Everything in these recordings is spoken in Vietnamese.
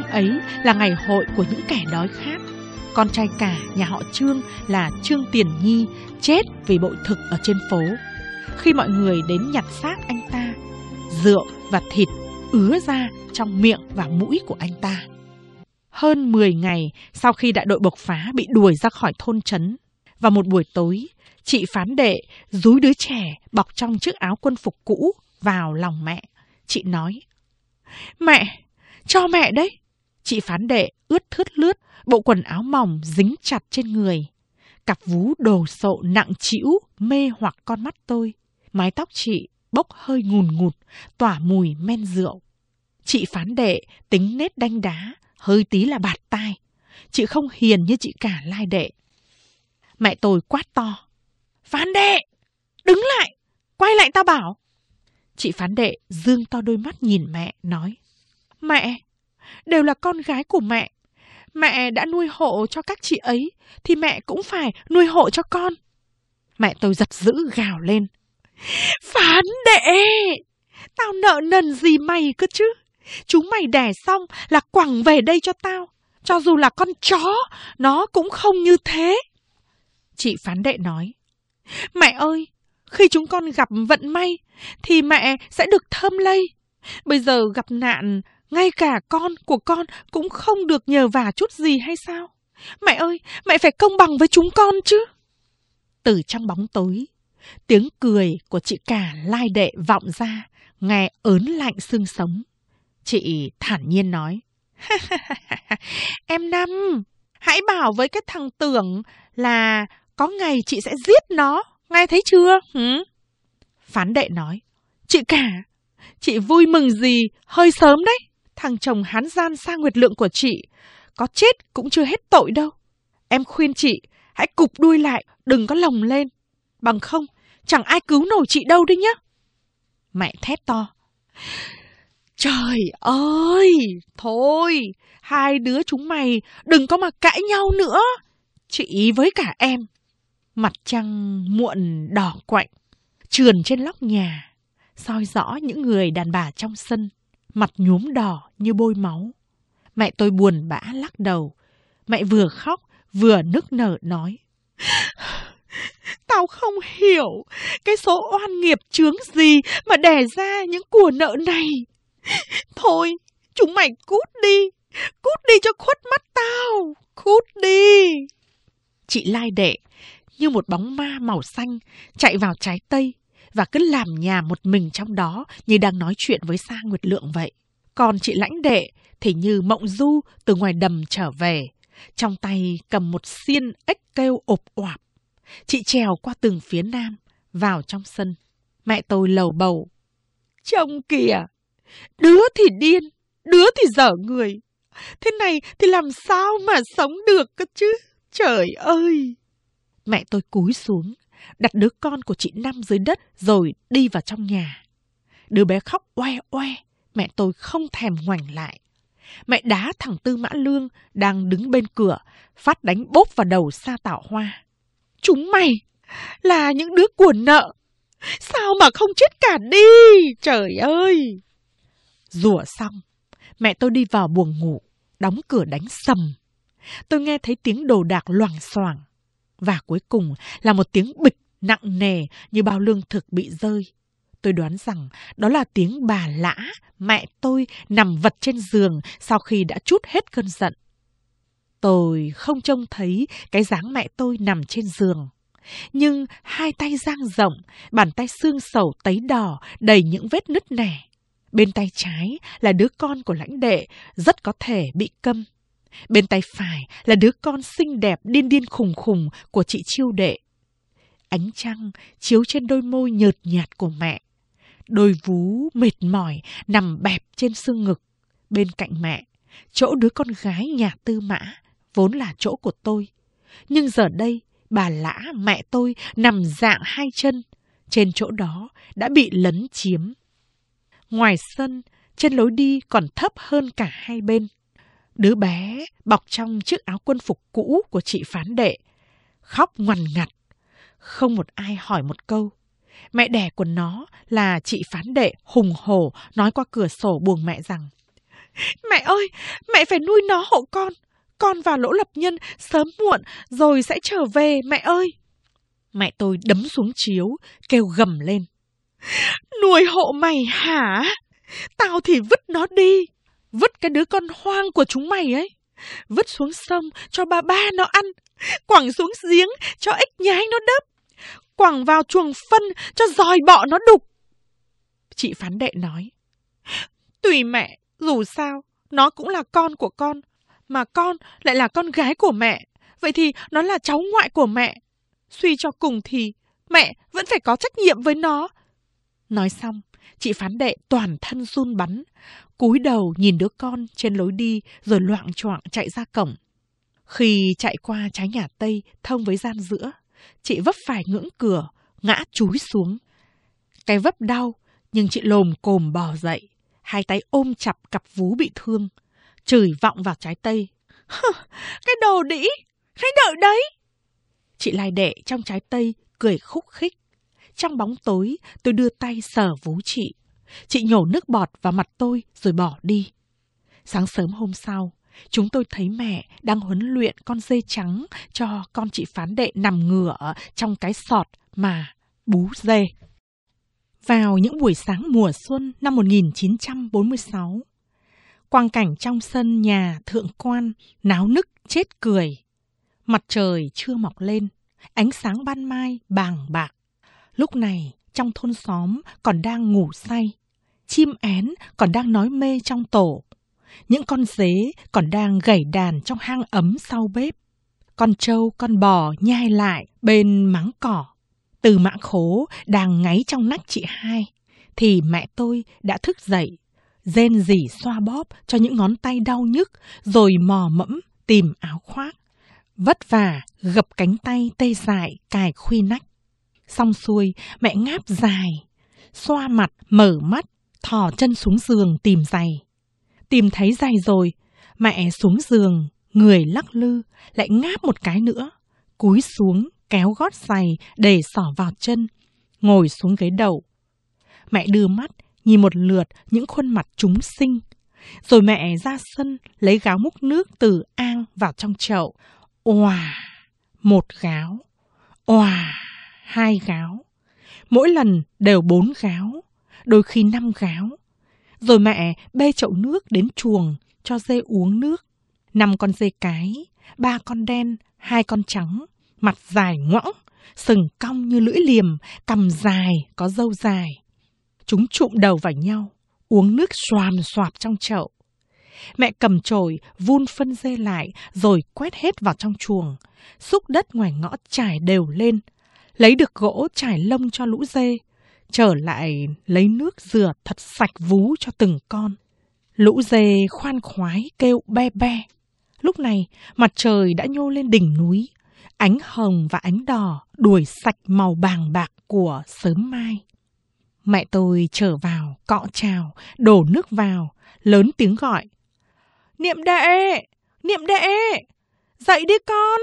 ấy là ngày hội của những kẻ đói khát. Con trai cả nhà họ Trương là Trương Tiền Nhi chết vì bội thực ở trên phố. Khi mọi người đến nhặt xác anh ta, rượu và thịt ứa ra trong miệng và mũi của anh ta. Hơn 10 ngày sau khi đại đội bộc phá bị đuổi ra khỏi thôn trấn, vào một buổi tối, chị Phán Đệ dúi đứa trẻ bọc trong chiếc áo quân phục cũ vào lòng mẹ. Chị nói: "Mẹ, cho mẹ đấy." Chị Phán Đệ ướt thướt lướt, bộ quần áo mỏng dính chặt trên người. Cặp vú đồ sộ nặng trĩu mê hoặc con mắt tôi. Mái tóc chị bốc hơi ngùn ngụt, tỏa mùi men rượu. Chị Phán Đệ tính nết đanh đá, hơi tí là bạt tai. Chị không hiền như chị cả Lai Đệ. Mẹ tôi quát to: "Phán Đệ, đứng lại, quay lại tao bảo." Chị Phán Đệ dương to đôi mắt nhìn mẹ, nói: "Mẹ, đều là con gái của mẹ. Mẹ đã nuôi hộ cho các chị ấy, thì mẹ cũng phải nuôi hộ cho con." Mẹ tôi giật dữ gào lên: "Phán Đệ, tao nợ nần gì mày cơ chứ? Chúng mày đẻ xong là quẳng về đây cho tao. Cho dù là con chó, nó cũng không như thế." Chị Phán Đệ nói: "Mẹ ơi, khi chúng con gặp vận may, thì mẹ sẽ được thơm lây. Bây giờ gặp nạn, ngay cả con của con cũng không được nhờ vả chút gì hay sao? Mẹ ơi, mẹ phải công bằng với chúng con chứ." Từ trong bóng tối, tiếng cười của chị cả Lai Đệ vọng ra, nghe ớn lạnh xương sống. Chị thản nhiên nói: "Em Năm, hãy bảo với cái thằng Tưởng là có ngày chị sẽ giết nó, nghe thấy chưa?" Phán Đệ nói: "Chị cả, chị vui mừng gì hơi sớm đấy. Thằng chồng hán gian Sa Nguyệt Lượng của chị có chết cũng chưa hết tội đâu. Em khuyên chị hãy cụp đuôi lại, đừng có lồng lên. Bằng không, chẳng ai cứu nổi chị đâu đấy nhá." Mẹ thét to: "Trời ơi, thôi, hai đứa chúng mày đừng có mà cãi nhau nữa. Chị với cả em." Mặt trăng muộn đỏ quạnh trườn trên lóc nhà, soi rõ những người đàn bà trong sân, mặt nhuốm đỏ như bôi máu. Mẹ tôi buồn bã lắc đầu. Mẹ vừa khóc vừa nức nở nói: "Tao không hiểu cái số oan nghiệp chướng gì mà đẻ ra những của nợ này. Thôi, chúng mày cút đi cho khuất mắt tao, cút đi." Chị Lai Đệ như một bóng ma màu xanh chạy vào trái Tây và cứ làm nhảm một mình trong đó như đang nói chuyện với Sa Nguyệt Lượng vậy. Còn chị Lãnh Đệ thì như mộng du từ ngoài đầm trở về, trong tay cầm một xiên ếch kêu ộp oạp. Chị trèo qua tường phía nam, vào trong sân. Mẹ tôi lầu bầu: "Trông kìa, đứa thì điên, đứa thì dở người. Thế này thì làm sao mà sống được cơ chứ? Trời ơi!" Mẹ tôi cúi xuống, đặt đứa con của chị Năm dưới đất rồi đi vào trong nhà. Đứa bé khóc oe oe, mẹ tôi không thèm ngoảnh lại. Mẹ đá thằng Tư Mã Lương đang đứng bên cửa, phát đánh bốp vào đầu Sa Tảo Hoa: "Chúng mày là những đứa của nợ, sao mà không chết cả đi, trời ơi!" Rủa xong, mẹ tôi đi vào buồng ngủ, đóng cửa đánh sầm. Tôi nghe thấy tiếng đồ đạc loảng xoảng, và cuối cùng là một tiếng bịch nặng nề như bao lương thực bị rơi. Tôi đoán rằng đó là tiếng bà Lã, mẹ tôi, nằm vật trên giường sau khi đã trút hết cơn giận. Tôi không trông thấy cái dáng mẹ tôi nằm trên giường, nhưng hai tay dang rộng, bàn tay xương sầu tấy đỏ đầy những vết nứt nẻ. Bên tay trái là đứa con của Lãnh Đệ, rất có thể bị câm. Bên tay phải là đứa con xinh đẹp điên điên khùng khùng của chị Chiêu Đệ. Ánh trăng chiếu trên đôi môi nhợt nhạt của mẹ. Đôi vú mệt mỏi nằm bẹp trên xương ngực. Bên cạnh mẹ, chỗ đứa con gái nhà Tư Mã, vốn là chỗ của tôi. Nhưng giờ đây, bà Lã mẹ tôi nằm dạng hai chân. Trên chỗ đó đã bị lấn chiếm. Ngoài sân, trên lối đi còn thấp hơn cả hai bên. Đứa bé bọc trong chiếc áo quân phục cũ của chị Phán Đệ, khóc ngoằn ngặt. Không một ai hỏi một câu. Mẹ đẻ của nó là chị Phán Đệ hùng hổ nói qua cửa sổ buồng mẹ rằng: "Mẹ ơi, mẹ mẹ phải nuôi nó hộ con. Con vào Lỗ Lập Nhân sớm muộn rồi sẽ trở về mẹ ơi. Mẹ tôi đấm xuống chiếu, kêu gầm lên. Nuôi hộ mày hả? Tao thì vứt nó đi. Vứt cái đứa con hoang của chúng mày ấy. Vứt xuống sông cho ba nó ăn. Quẳng xuống giếng cho ếch nhái nó đớp. Quẳng vào chuồng phân cho giòi bọ nó đục. Chị phán đệ nói. Tùy mẹ, dù sao, nó cũng là con của con. Mà con lại là con gái của mẹ. Vậy thì nó là cháu ngoại của mẹ. Suy cho cùng thì mẹ vẫn phải có trách nhiệm với nó. Nói xong, chị phán đệ toàn thân run bắn, cúi đầu nhìn đứa con trên lối đi rồi loạng choạng chạy ra cổng. Khi chạy qua trái nhà Tây thông với gian giữa, chị vấp phải ngưỡng cửa, ngã chúi xuống. Cái vấp đau, nhưng chị lồm cồm bò dậy, hai tay ôm chặt cặp vú bị thương, chửi vọng vào trái Tây. Cái đồ đĩ, hãy đợi đấy. Chị lai đệ trong trái Tây cười khúc khích. Trong bóng tối, tôi đưa tay sờ vú chị. Chị nhổ nước bọt vào mặt tôi rồi bỏ đi. Sáng sớm hôm sau, chúng tôi thấy mẹ đang huấn luyện con dê trắng cho con chị phán đệ nằm ngửa trong cái sọt mà bú dê. Vào những buổi sáng mùa xuân năm 1946, quang cảnh trong sân nhà thượng quan náo nức chết cười. Mặt trời chưa mọc lên, ánh sáng ban mai bàng bạc. Lúc này, trong thôn xóm còn đang ngủ say, chim én còn đang nói mê trong tổ, những con dế còn đang gảy đàn trong hang ấm sau bếp, con trâu con bò nhai lại bên máng cỏ. Từ Mã Khố đang ngáy trong nách chị hai, thì mẹ tôi đã thức dậy, rên rỉ xoa bóp cho những ngón tay đau nhức, rồi mò mẫm tìm áo khoác. Vất vả gập cánh tay tê dại cài khuy nách. Xong xuôi, mẹ ngáp dài, xoa mặt, mở mắt, thò chân xuống giường tìm giày. Tìm thấy giày rồi, mẹ xuống giường, người lắc lư, lại ngáp một cái nữa, cúi xuống kéo gót giày để xỏ vào chân, ngồi xuống ghế đầu. Mẹ đưa mắt nhìn một lượt những khuôn mặt chúng sinh, rồi mẹ ra sân lấy gáo múc nước từ ang vào trong chậu. Òa, một gáo, òa, hai gáo, mỗi lần đều 4 gáo, đôi khi 5 gáo. Rồi mẹ bê chậu nước đến chuồng cho dê uống nước. 5 con dê cái, 3 con đen, 2 con trắng, mặt dài ngoõng, sừng cong như lưỡi liềm, cằm dài có râu dài. Chúng chụm đầu vào nhau, uống nước xoàm xoạp trong chậu. Mẹ cầm chổi vun phân dê lại rồi quét hết vào trong chuồng, xúc đất ngoài ngõ trải đều lên, lấy được gỗ trải lông cho lũ dê, trở lại lấy nước rửa thật sạch vú cho từng con. Lũ dê khoan khoái kêu be be. Lúc này mặt trời đã nhô lên đỉnh núi, ánh hồng và ánh đỏ đuổi sạch màu bàng bạc của sớm mai. Mẹ tôi trở vào cọ trào, đổ nước vào, lớn tiếng gọi. Niệm đệ! Niệm đệ! Dậy đi con!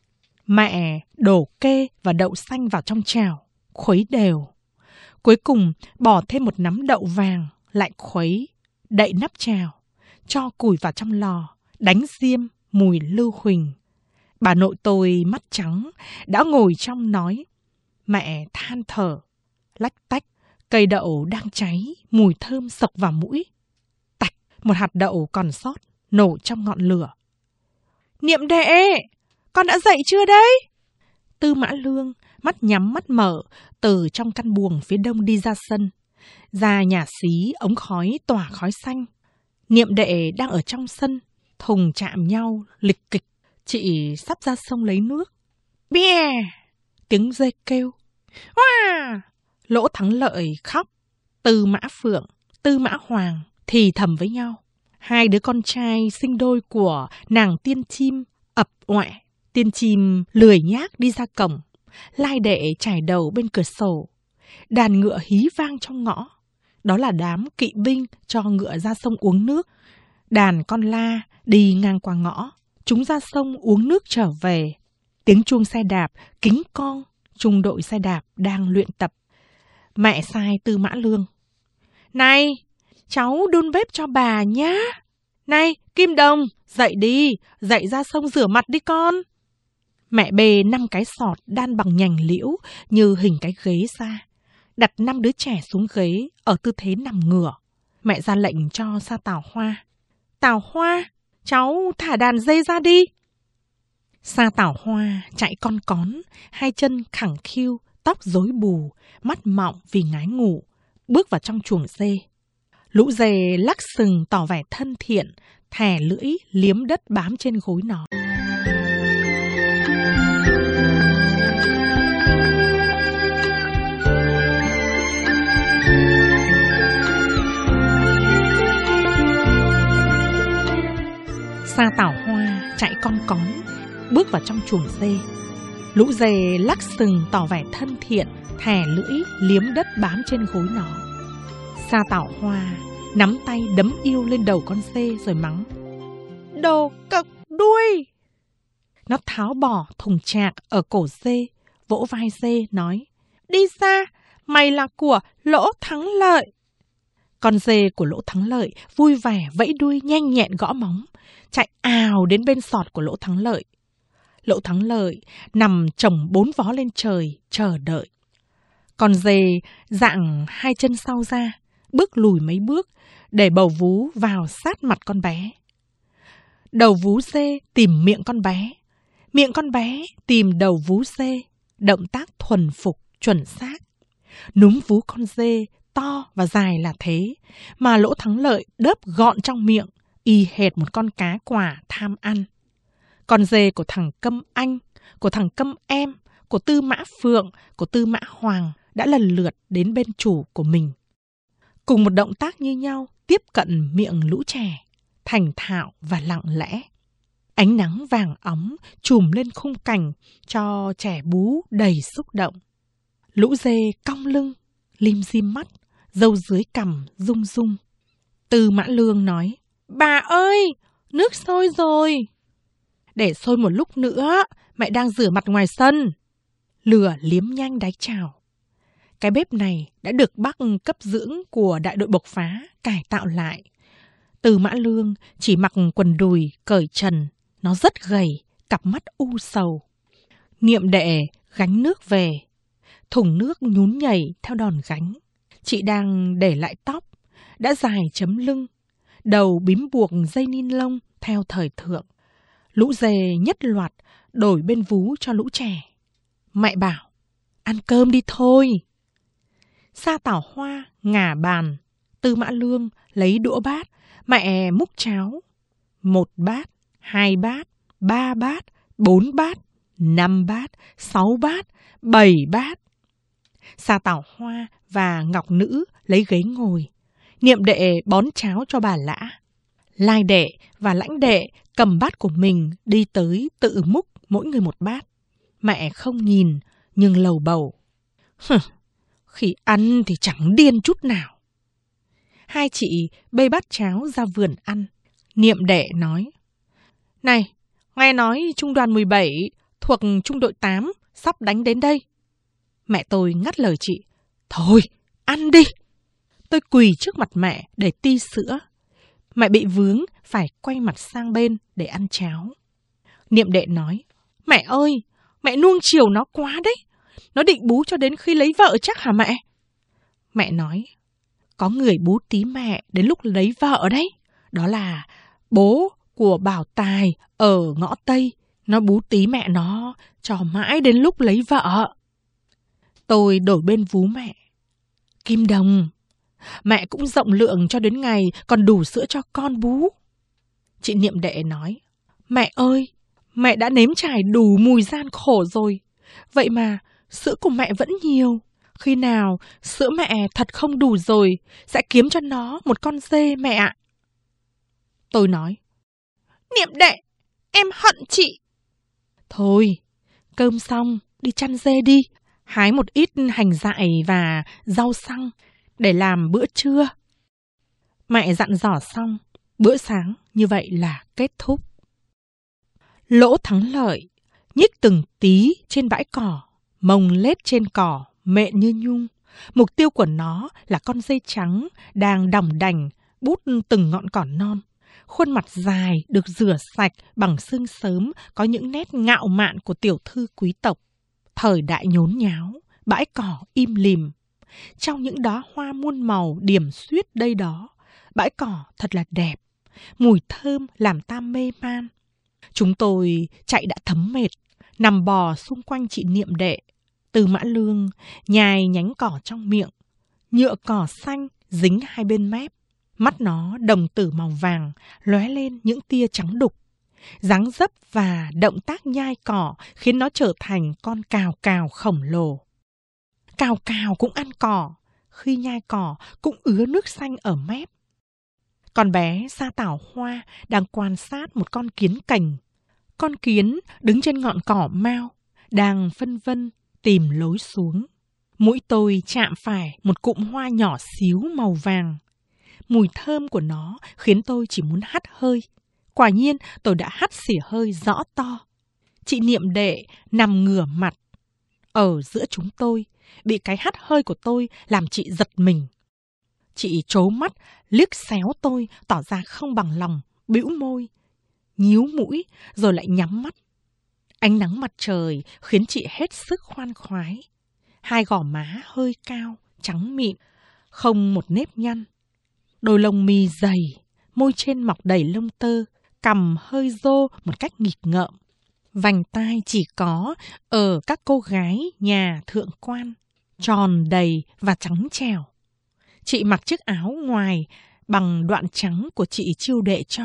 Mẹ đổ kê và đậu xanh vào trong chảo, khuấy đều. Cuối cùng bỏ thêm một nắm đậu vàng, lại khuấy, đậy nắp chảo, cho củi vào trong lò, đánh diêm mùi lưu huỳnh. Bà nội tôi mắt trắng, đã ngồi trong nói. Mẹ than thở, lách tách, cây đậu đang cháy, mùi thơm sộc vào mũi. Tạch, một hạt đậu còn sót, nổ trong ngọn lửa. Niệm đệ, con đã dậy chưa đấy? Tư Mã Lương, mắt nhắm mắt mở, từ trong căn buồng phía đông đi ra sân. Ra nhà xí, ống khói tỏa khói xanh. Niệm đệ đang ở trong sân, thùng chạm nhau, lịch kịch. Chị sắp ra sông lấy nước. Bè! Tiếng dê kêu. Hoa! Lỗ Thắng Lợi khóc. Tư Mã Phượng, Tư Mã Hoàng thì thầm với nhau. Hai đứa con trai sinh đôi của nàng tiên chim ập oẹ. Tiên chim lười nhác đi ra cổng. Lai đệ trải đầu bên cửa sổ. Đàn ngựa hí vang trong ngõ. Đó là đám kỵ binh cho ngựa ra sông uống nước. Đàn con la đi ngang qua ngõ. Chúng ra sông uống nước trở về. Tiếng chuông xe đạp kính con. Trung đội xe đạp đang luyện tập. Mẹ sai Tư Mã Lương. Này, cháu đun bếp cho bà nhá. Này, Kim Đồng, dậy đi, dậy ra sông rửa mặt đi con. Mẹ bê 5 cái sọt đan bằng nhành liễu như hình cái ghế ra, đặt 5 đứa trẻ xuống ghế ở tư thế nằm ngửa. Mẹ ra lệnh cho Sa Tảo Hoa. Tảo Hoa, cháu thả đàn dê ra đi. Sa Tảo Hoa chạy con cón, 2 chân khẳng khiu, tóc rối bù, mắt mọng vì ngái ngủ, bước vào trong chuồng dê. Lũ dê lắc sừng tỏ vẻ thân thiện, thè lưỡi liếm đất bám trên gối nó. Sa Tảo Hoa chạy con cón, bước vào trong chuồng dê. Lũ dê lắc sừng tỏ vẻ thân thiện, thè lưỡi liếm đất bám trên gối nó. Sa Tảo Hoa nắm tay đấm yêu lên đầu con dê rồi mắng. Đồ cọc đuôi! Nó tháo bỏ thùng chạc ở cổ dê, vỗ vai dê nói. Đi ra, mày là của Lỗ Thắng Lợi. Con dê của Lỗ Thắng Lợi vui vẻ vẫy đuôi nhanh nhẹn gõ móng, chạy ào đến bên sọt của Lỗ Thắng Lợi. Lỗ Thắng Lợi nằm chồng 4 vó lên trời, chờ đợi. Con dê dạng 2 chân sau ra, bước lùi mấy bước, để bầu vú vào sát mặt con bé. Đầu vú dê tìm miệng con bé tìm đầu vú dê, động tác thuần phục, chuẩn xác. Núm vú con dê to và dài là thế, mà Lỗ Thắng Lợi đớp gọn trong miệng, y hệt một con cá quả tham ăn. Con dê của thằng Câm Anh, của thằng Câm Em, của Tư Mã Phượng, của Tư Mã Hoàng đã lần lượt đến bên chủ của mình. Cùng một động tác như nhau tiếp cận miệng lũ trẻ, thành thạo và lặng lẽ. Ánh nắng vàng óng trùm lên khung cảnh cho trẻ bú đầy xúc động. Lũ dê cong lưng, lim dim mắt, râu dưới cằm rung rung. Tư Mã Lương nói, bà ơi, nước sôi rồi. Để sôi một lúc nữa, mẹ đang rửa mặt ngoài sân. Lửa liếm nhanh đáy chảo. Cái bếp này đã được bác cấp dưỡng của đại đội bộc phá cải tạo lại. Tư Mã Lương chỉ mặc quần đùi cởi trần, nó rất gầy, cặp mắt u sầu. Niệm Đệ gánh nước về, thùng nước nhún nhảy theo đòn gánh. Chị đang để lại tóc, đã dài chấm lưng, đầu bím buộc dây ni lông theo thời thượng. Lũ dê nhất loạt đổi bên vú cho lũ trẻ. Mẹ bảo, ăn cơm đi thôi. Sa Tảo Hoa ngả bàn, Tư Mã Lương lấy đũa bát, mẹ múc cháo. 1 bát, 2 bát, 3 bát, 4 bát, 5 bát, 6 bát, 7 bát. Sa Tảo Hoa và Ngọc Nữ lấy ghế ngồi. Niệm Đệ bón cháo cho bà Lã. Lai Đệ và Lãnh Đệ cầm bát của mình đi tới tự múc mỗi người 1 bát. Mẹ không nhìn nhưng lầu bầu. Khi ăn thì chẳng điên chút nào. 2 chị bê bát cháo ra vườn ăn. Niệm Đệ nói, này, nghe nói trung đoàn 17 thuộc trung đội 8 sắp đánh đến đây. Mẹ tôi ngắt lời chị, thôi, ăn đi. Tôi quỳ trước mặt mẹ để ti sữa. Mẹ bị vướng phải quay mặt sang bên để ăn cháo. Niệm Đệ nói, mẹ ơi, mẹ nuông chiều nó quá đấy. Nó định bú cho đến khi lấy vợ chắc hả mẹ? Mẹ nói, có người bú tí mẹ đến lúc lấy vợ đấy. Đó là bố của Bảo Tài ở ngõ Tây. Nó bú tí mẹ nó cho mãi đến lúc lấy vợ. Tôi đổi bên vú mẹ. Kim Đồng, mẹ cũng rộng lượng cho đến ngày còn đủ sữa cho con bú. Chị Niệm Đệ nói, mẹ ơi, mẹ đã nếm trải đủ mùi gian khổ rồi. Vậy mà sữa của mẹ vẫn nhiều. Khi nào sữa mẹ thật không đủ rồi, sẽ kiếm cho nó một con dê mẹ ạ. Tôi nói, Niệm Đệ, em hận chị. Thôi, cơm xong, đi chăn dê đi. Hái một ít hành dại và rau xăng để làm bữa trưa. Mẹ dặn dò xong, bữa sáng như vậy là kết thúc. Lỗ Thắng Lợi nhích từng tí trên bãi cỏ, mông lết trên cỏ, mện như nhung. Mục tiêu của nó là con dê trắng đang đỏng đành bút từng ngọn cỏ non. Khuôn mặt dài được rửa sạch bằng sương sớm có những nét ngạo mạn của tiểu thư quý tộc. Thời đại nhốn nháo, bãi cỏ im lìm. Trong những đóa hoa muôn màu điểm xuyết đây đó, bãi cỏ thật là đẹp, mùi thơm làm ta mê man. Chúng tôi chạy đã thấm mệt, nằm bò xung quanh chị Niệm Đệ. Tư Mã Lương nhai nhánh cỏ trong miệng, nhựa cỏ xanh dính hai bên mép. Mắt nó đồng tử màu vàng, lóe lên những tia trắng đục. Dáng dấp và động tác nhai cỏ khiến nó trở thành con cào cào khổng lồ. Cào cào cũng ăn cỏ, khi nhai cỏ cũng ứa nước xanh ở mép. Con bé Sa Tảo Hoa đang quan sát một con kiến cành. Con kiến đứng trên ngọn cỏ mao, đang phân vân tìm lối xuống. Mũi tôi chạm phải một cụm hoa nhỏ xíu màu vàng. Mùi thơm của nó khiến tôi chỉ muốn hắt hơi. Quả nhiên tôi đã hắt xì hơi rõ to. Chị Niệm Đệ nằm ngửa mặt. Ở giữa chúng tôi, bị cái hắt hơi của tôi làm chị giật mình. Chị trố mắt, liếc xéo tôi, tỏ ra không bằng lòng, bĩu môi, nhíu mũi, rồi lại nhắm mắt. Ánh nắng mặt trời khiến chị hết sức khoan khoái. Hai gò má hơi cao, trắng mịn, không một nếp nhăn. Đôi lông mi dày, môi trên mọc đầy lông tơ, cằm hơi rô một cách nghịch ngợm. Vành tai chỉ có ở các cô gái nhà thượng quan, tròn đầy và trắng trẻo. Chị mặc chiếc áo ngoài bằng đoạn trắng của chị Chiêu Đệ cho.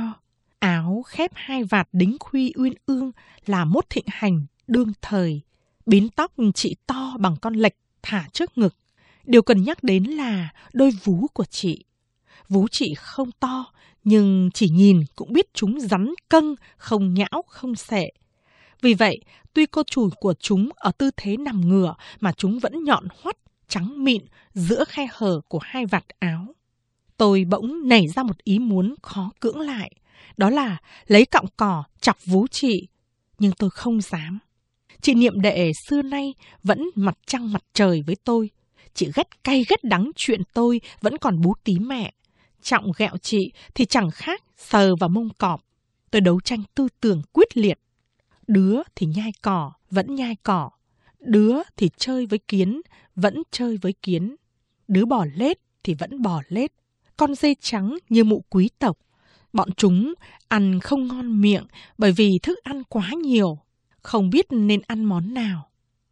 Áo khép hai vạt đính khuy uyên ương là mốt thịnh hành đương thời. Bím tóc chị to bằng con lệch thả trước ngực. Điều cần nhắc đến là đôi vú của chị. Vú chị không to, nhưng chỉ nhìn cũng biết chúng rắn cân, không nhão, không xệ. Vì vậy, tuy cô chủ của chúng ở tư thế nằm ngửa mà chúng vẫn nhọn hoắt, trắng mịn giữa khe hở của hai vạt áo. Tôi bỗng nảy ra một ý muốn khó cưỡng lại, đó là lấy cọng cỏ chọc vú chị, nhưng tôi không dám. Chị Niệm Đệ xưa nay vẫn mặt trăng mặt trời với tôi. Chị ghét cay ghét đắng chuyện tôi vẫn còn bú tí mẹ. Trọng ghẹo chị thì chẳng khác sờ vào mông cọp. Tôi đấu tranh tư tưởng quyết liệt. Đứa thì nhai cỏ, vẫn nhai cỏ. Đứa thì chơi với kiến, vẫn chơi với kiến. Đứa bò lết thì vẫn bò lết. Con dê trắng như mụ quý tộc. Bọn chúng ăn không ngon miệng bởi vì thức ăn quá nhiều, không biết nên ăn món nào.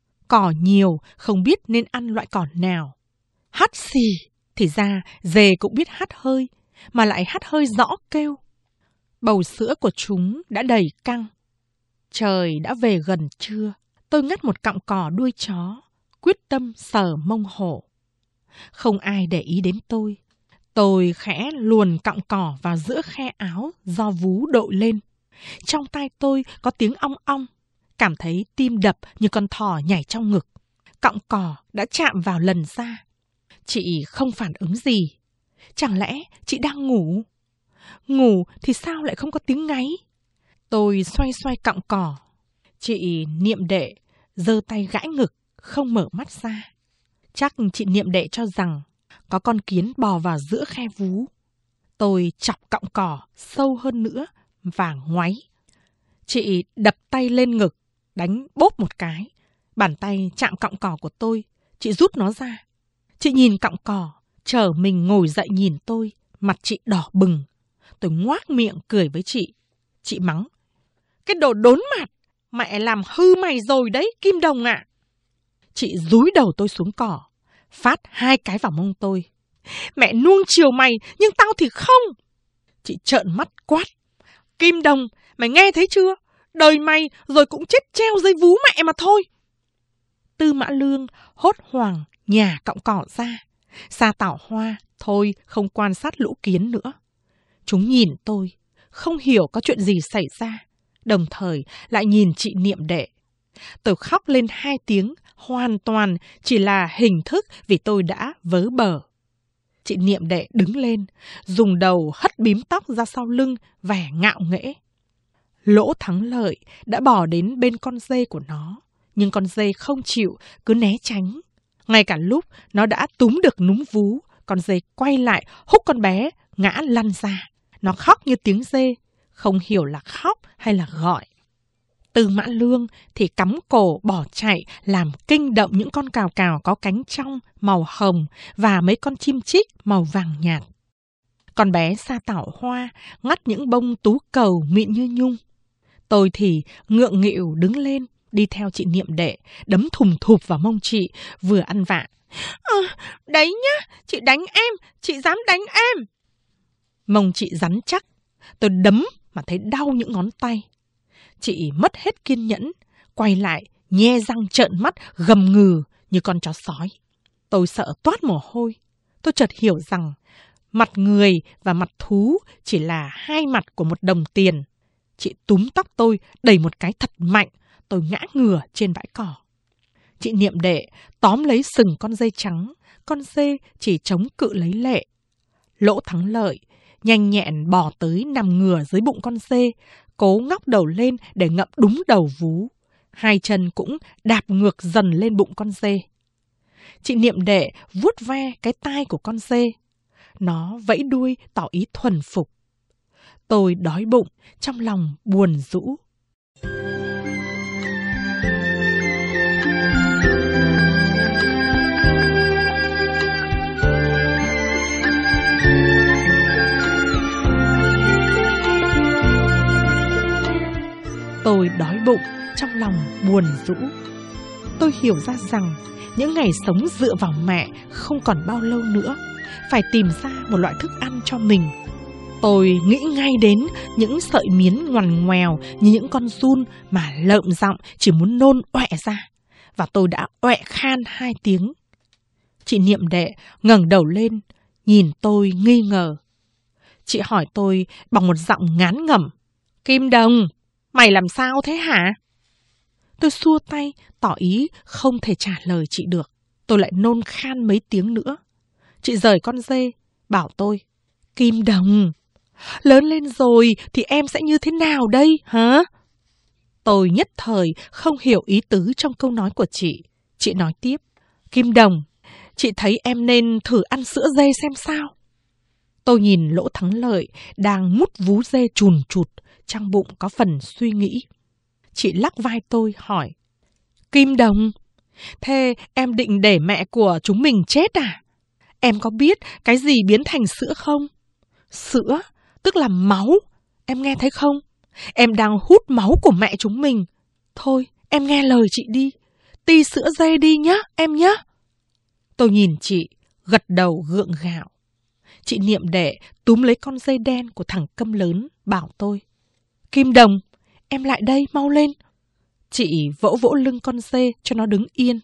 Cỏ nhiều, không biết nên ăn loại cỏ nào. Hắt xì, thì ra dê cũng biết hắt hơi, mà lại hắt hơi rõ kêu. Bầu sữa của chúng đã đầy căng. Trời đã về gần trưa, tôi ngắt một cọng cỏ đuôi chó, quyết tâm sờ mông hổ. Không ai để ý đến tôi. Tôi khẽ luồn cọng cỏ vào giữa khe áo do vú đội lên. Trong tai tôi có tiếng ong ong, cảm thấy tim đập như con thỏ nhảy trong ngực. Cọng cỏ đã chạm vào lần da. Chị không phản ứng gì. Chẳng lẽ chị đang ngủ? Ngủ thì sao lại không có tiếng ngáy? Tôi xoay xoay cọng cỏ. Chị Niệm Đệ giơ tay gãi ngực, không mở mắt ra. Chắc chị Niệm Đệ cho rằng có con kiến bò vào giữa khe vú. Tôi chọc cọng cỏ sâu hơn nữa và ngoáy. Chị đập tay lên ngực, đánh bốp một cái. Bàn tay chạm cọng cỏ của tôi, chị rút nó ra. Chị nhìn cọng cỏ, trở mình ngồi dậy nhìn tôi, mặt chị đỏ bừng. Tôi ngoác miệng cười với chị. Chị mắng: "Cái đồ đốn mặt, mẹ làm hư mày rồi đấy, Kim Đồng ạ." Chị dúi đầu tôi xuống cỏ, phát 2 cái vào mông tôi. "Mẹ nuông chiều mày, nhưng tao thì không." Chị trợn mắt quát: "Kim Đồng, mày nghe thấy chưa? Đời mày rồi cũng chết treo dưới vú mẹ mà thôi." Tư Mã Lương hốt hoảng nhả cọng cỏ ra. Sa Tảo Hoa thôi không quan sát lũ kiến nữa. Chúng nhìn tôi, không hiểu có chuyện gì xảy ra, đồng thời lại nhìn chị Niệm Đệ. Tôi khóc lên 2 tiếng, hoàn toàn chỉ là hình thức vì tôi đã vớ bờ. Chị Niệm Đệ đứng lên, dùng đầu hất bím tóc ra sau lưng, vẻ ngạo nghễ. Lỗ Thắng Lợi đã bỏ đến bên con dê của nó, nhưng con dê không chịu, cứ né tránh. Ngay cả lúc nó đã túm được núm vú, con dê quay lại húc con bé ngã lăn ra. Nó khóc như tiếng dê, không hiểu là khóc hay là gọi. Tư Mã Lương thì cắm cổ bỏ chạy làm kinh động những con cào cào có cánh trong màu hồng và mấy con chim chích màu vàng nhạt. Con bé Sa Tảo Hoa ngắt những bông tú cầu mịn như nhung. Tôi thì ngượng nghịu đứng lên, đi theo chị Niệm Đệ, đấm thùm thụp vào mông chị, vừa ăn vạ. Đấy nhá, chị đánh em, chị dám đánh em. Mông chị rắn chắc, tôi đấm mà thấy đau những ngón tay. Chị mất hết kiên nhẫn, quay lại, nhe răng trợn mắt, gầm ngừ như con chó sói. Tôi sợ toát mồ hôi. Tôi chợt hiểu rằng mặt người và mặt thú chỉ là hai mặt của một đồng tiền. Chị túm tóc tôi, đẩy một cái thật mạnh, tôi ngã ngửa trên bãi cỏ. Chị Niệm Đệ tóm lấy sừng con dê trắng, con dê chỉ chống cự lấy lệ. Lỗ Thắng Lợi nhanh nhẹn bò tới nằm ngửa dưới bụng con dê, cố ngóc đầu lên để ngậm đúng đầu vú. Hai chân cũng đạp ngược dần lên bụng con dê. Chị Niệm Đệ vuốt ve cái tai của con dê. Nó vẫy đuôi tỏ ý thuần phục. Tôi đói bụng, trong lòng buồn rũ. Tôi đói bụng, trong lòng buồn rũ. Tôi hiểu ra rằng những ngày sống dựa vào mẹ không còn bao lâu nữa, phải tìm ra một loại thức ăn cho mình. Tôi nghĩ ngay đến những sợi miến ngoằn ngoèo như những con giun mà lợm giọng chỉ muốn nôn ọe ra. Và tôi đã ọe khan 2 tiếng. Chị Niệm Đệ ngẩng đầu lên, nhìn tôi nghi ngờ. Chị hỏi tôi bằng một giọng ngán ngẩm. Kim Đồng, mày làm sao thế hả? Tôi xua tay, tỏ ý không thể trả lời chị được. Tôi lại nôn khan mấy tiếng nữa. Chị rời con dê, bảo tôi. Kim Đồng, lớn lên rồi thì em sẽ như thế nào đây, hả? Tôi nhất thời không hiểu ý tứ trong câu nói của chị. Chị nói tiếp. Kim Đồng, chị thấy em nên thử ăn sữa dê xem sao. Tôi nhìn Lỗ Thắng Lợi đang mút vú dê chùn chụt, trong bụng có phần suy nghĩ. Chị lắc vai tôi hỏi. Kim Đồng, thế em định để mẹ của chúng mình chết à? Em có biết cái gì biến thành sữa không? Sữa, tức là máu. Em nghe thấy không? Em đang hút máu của mẹ chúng mình. Thôi, em nghe lời chị đi. Ti sữa dê đi nhá, em nhá. Tôi nhìn chị, gật đầu gượng gạo. Chị Niệm Đệ túm lấy con dê đen của thằng Câm lớn, bảo tôi. Kim Đồng, em lại đây, mau lên. Chị vỗ vỗ lưng con dê cho nó đứng yên.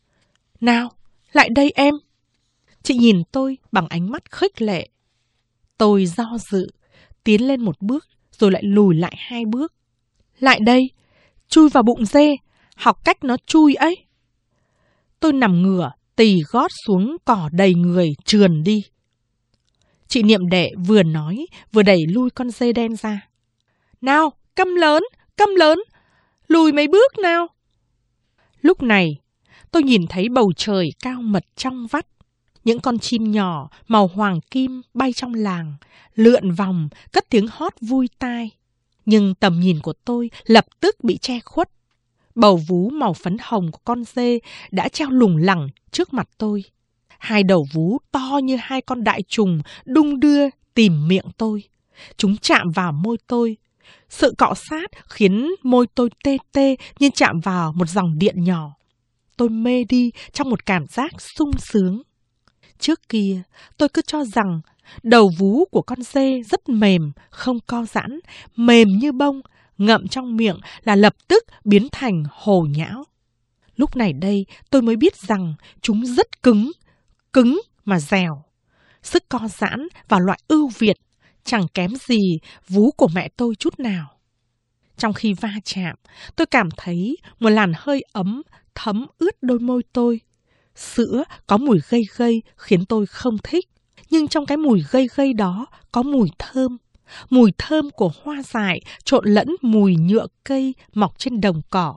Nào, lại đây em. Chị nhìn tôi bằng ánh mắt khích lệ. Tôi do dự, tiến lên 1 bước, rồi lại lùi lại 2 bước. Lại đây, chui vào bụng dê, học cách nó chui ấy. Tôi nằm ngửa, tì gót xuống cỏ đầy người, trườn đi. Chị Niệm Đệ vừa nói, vừa đẩy lui con dê đen ra. Nào, Câm lớn, lùi mấy bước nào. Lúc này, tôi nhìn thấy bầu trời cao mật trong vắt. Những con chim nhỏ màu hoàng kim bay trong làng, lượn vòng, cất tiếng hót vui tai. Nhưng tầm nhìn của tôi lập tức bị che khuất. Bầu vú màu phấn hồng của con dê đã treo lủng lẳng trước mặt tôi. 2 đầu vú to như 2 con đại trùng đung đưa tìm miệng tôi. Chúng chạm vào môi tôi. Sự cọ sát khiến môi tôi tê tê như chạm vào một dòng điện nhỏ. Tôi mê đi trong một cảm giác sung sướng. Trước kia, tôi cứ cho rằng đầu vú của con dê rất mềm, không co giãn, mềm như bông, ngậm trong miệng là lập tức biến thành hồ nhão. Lúc này đây, tôi mới biết rằng chúng rất cứng mà dẻo. Sức co giãn và loại ưu việt, chẳng kém gì vú của mẹ tôi chút nào. Trong khi va chạm, tôi cảm thấy một làn hơi ấm thấm ướt đôi môi tôi. Sữa có mùi gây gây khiến tôi không thích. Nhưng trong cái mùi gây gây đó có mùi thơm của hoa dại trộn lẫn mùi nhựa cây mọc trên đồng cỏ.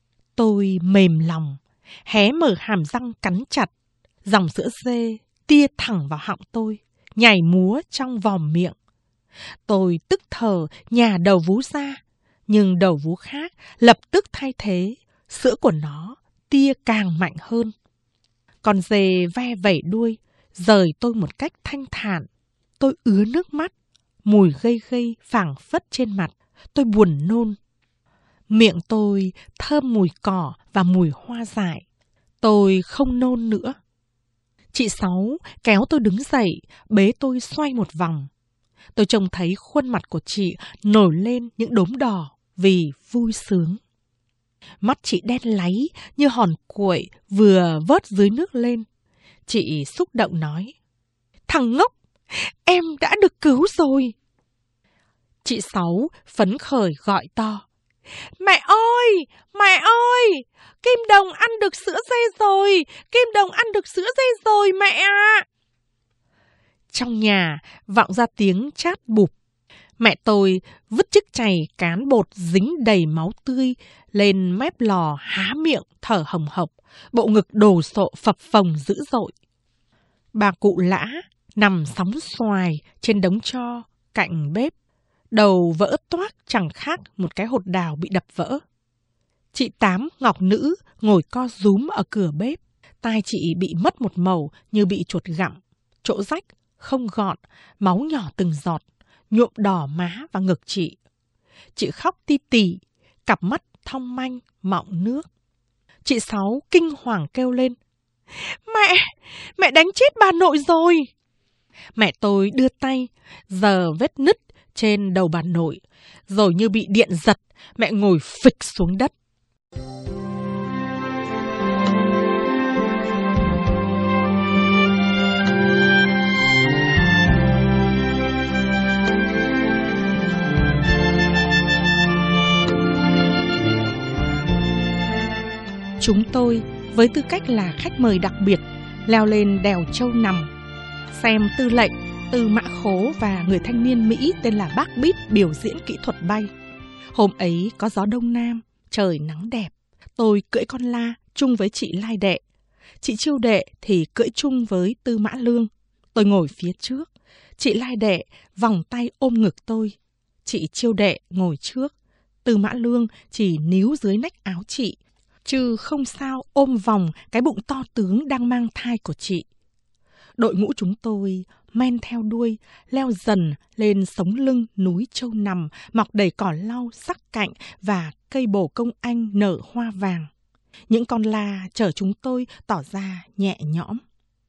Tôi mềm lòng, hé mở hàm răng cắn chặt. Dòng sữa dê tia thẳng vào họng tôi, nhảy múa trong vòm miệng. Tôi tức thở nhả đầu vú ra, nhưng đầu vú khác lập tức thay thế, sữa của nó tia càng mạnh hơn. Con dê ve vẩy đuôi, rời tôi một cách thanh thản. Tôi ứa nước mắt, mùi gây gây phảng phất trên mặt, tôi buồn nôn. Miệng tôi thơm mùi cỏ và mùi hoa dại. Tôi không nôn nữa. Chị Sáu kéo tôi đứng dậy, bế tôi xoay một vòng. Tôi trông thấy khuôn mặt của chị nổi lên những đốm đỏ vì vui sướng. Mắt chị đen láy như hòn cuội vừa vớt dưới nước lên. Chị xúc động nói: "Thằng ngốc, em đã được cứu rồi." Chị Sáu phấn khởi gọi to: "Mẹ ơi, mẹ ơi, Kim Đồng ăn được sữa dê rồi, Kim Đồng ăn được sữa dê rồi mẹ ạ." Trong nhà vọng ra tiếng chát bụp. Mẹ tôi vứt chiếc chày cán bột dính đầy máu tươi lên mép lò, há miệng thở hồng hộc, bộ ngực đồ sộ phập phồng dữ dội. Bà cụ Lã nằm sóng xoài trên đống tro cạnh bếp, đầu vỡ toác chẳng khác một cái hột đào bị đập vỡ. Chị Tám Ngọc Nữ ngồi co rúm ở cửa bếp, tai chị bị mất một màu như bị chuột gặm, chỗ rách không gọn, máu nhỏ từng giọt, nhuộm đỏ má và ngực chị. Chị khóc ti tỉ, cặp mắt thong manh, mọng nước. Chị Sáu kinh hoàng kêu lên: Mẹ đánh chết bà nội rồi." Mẹ tôi đưa tay, giở vết nứt trên đầu bà nội, rồi như bị điện giật, mẹ ngồi phịch xuống đất. Chúng tôi, với tư cách là khách mời đặc biệt, leo lên đèo Châu Nằm, xem tư lệnh, Tư Mã Khố và người thanh niên Mỹ tên là Bác Bít biểu diễn kỹ thuật bay. Hôm ấy có gió đông nam, trời nắng đẹp. Tôi cưỡi con la chung với chị Lai Đệ. Chị Chiêu Đệ thì cưỡi chung với Tư Mã Lương. Tôi ngồi phía trước. Chị Lai Đệ vòng tay ôm ngực tôi. Chị Chiêu Đệ ngồi trước. Tư Mã Lương chỉ níu dưới nách áo chị, chứ không sao ôm vòng cái bụng to tướng đang mang thai của chị. Đội ngũ chúng tôi men theo đuôi, leo dần lên sống lưng núi Châu Nằm, mọc đầy cỏ lau sắc cạnh và cây bồ công anh nở hoa vàng. Những con la chở chúng tôi tỏ ra nhẹ nhõm.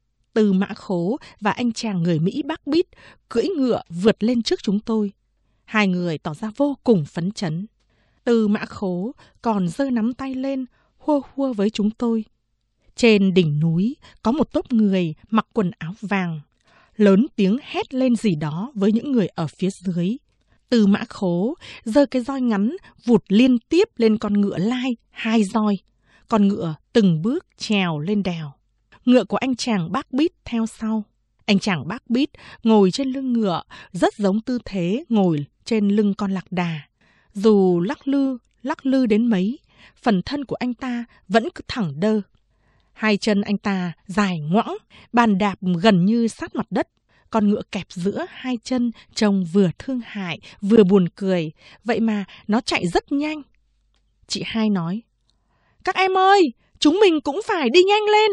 Tư Mã Khố và anh chàng người Mỹ Bác Bít cưỡi ngựa vượt lên trước chúng tôi. Hai người tỏ ra vô cùng phấn chấn. Tư Mã Khố còn giơ nắm tay lên, hua hua với chúng tôi. Trên đỉnh núi có một tốp người mặc quần áo vàng, lớn tiếng hét lên gì đó với những người ở phía dưới. Tư Mã Khố giơ cái roi ngắn vụt liên tiếp lên con ngựa lai 2 roi. Con ngựa từng bước trèo lên đèo. Ngựa của anh chàng Bác Bít theo sau. Anh chàng Bác Bít ngồi trên lưng ngựa, rất giống tư thế ngồi trên lưng con lạc đà. Dù lắc lư đến mấy, phần thân của anh ta vẫn cứ thẳng đơ. Hai chân anh ta dài ngoõng, bàn đạp gần như sát mặt đất. Con ngựa kẹp giữa hai chân trông vừa thương hại, vừa buồn cười. Vậy mà nó chạy rất nhanh. Chị Hai nói: "Các em ơi, chúng mình cũng phải đi nhanh lên."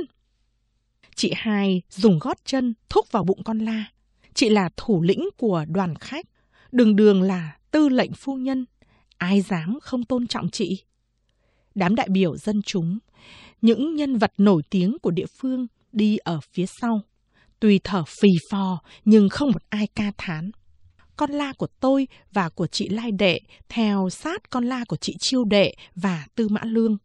Chị Hai dùng gót chân thúc vào bụng con la. Chị là thủ lĩnh của đoàn khách, đường đường là tư lệnh phu nhân. Ai dám không tôn trọng chị? Đám đại biểu dân chúng, những nhân vật nổi tiếng của địa phương đi ở phía sau. Tuy thở phì phò nhưng không một ai ca thán. Con la của tôi và của chị Lai Đệ theo sát con la của chị Chiêu Đệ và Tư Mã Lương.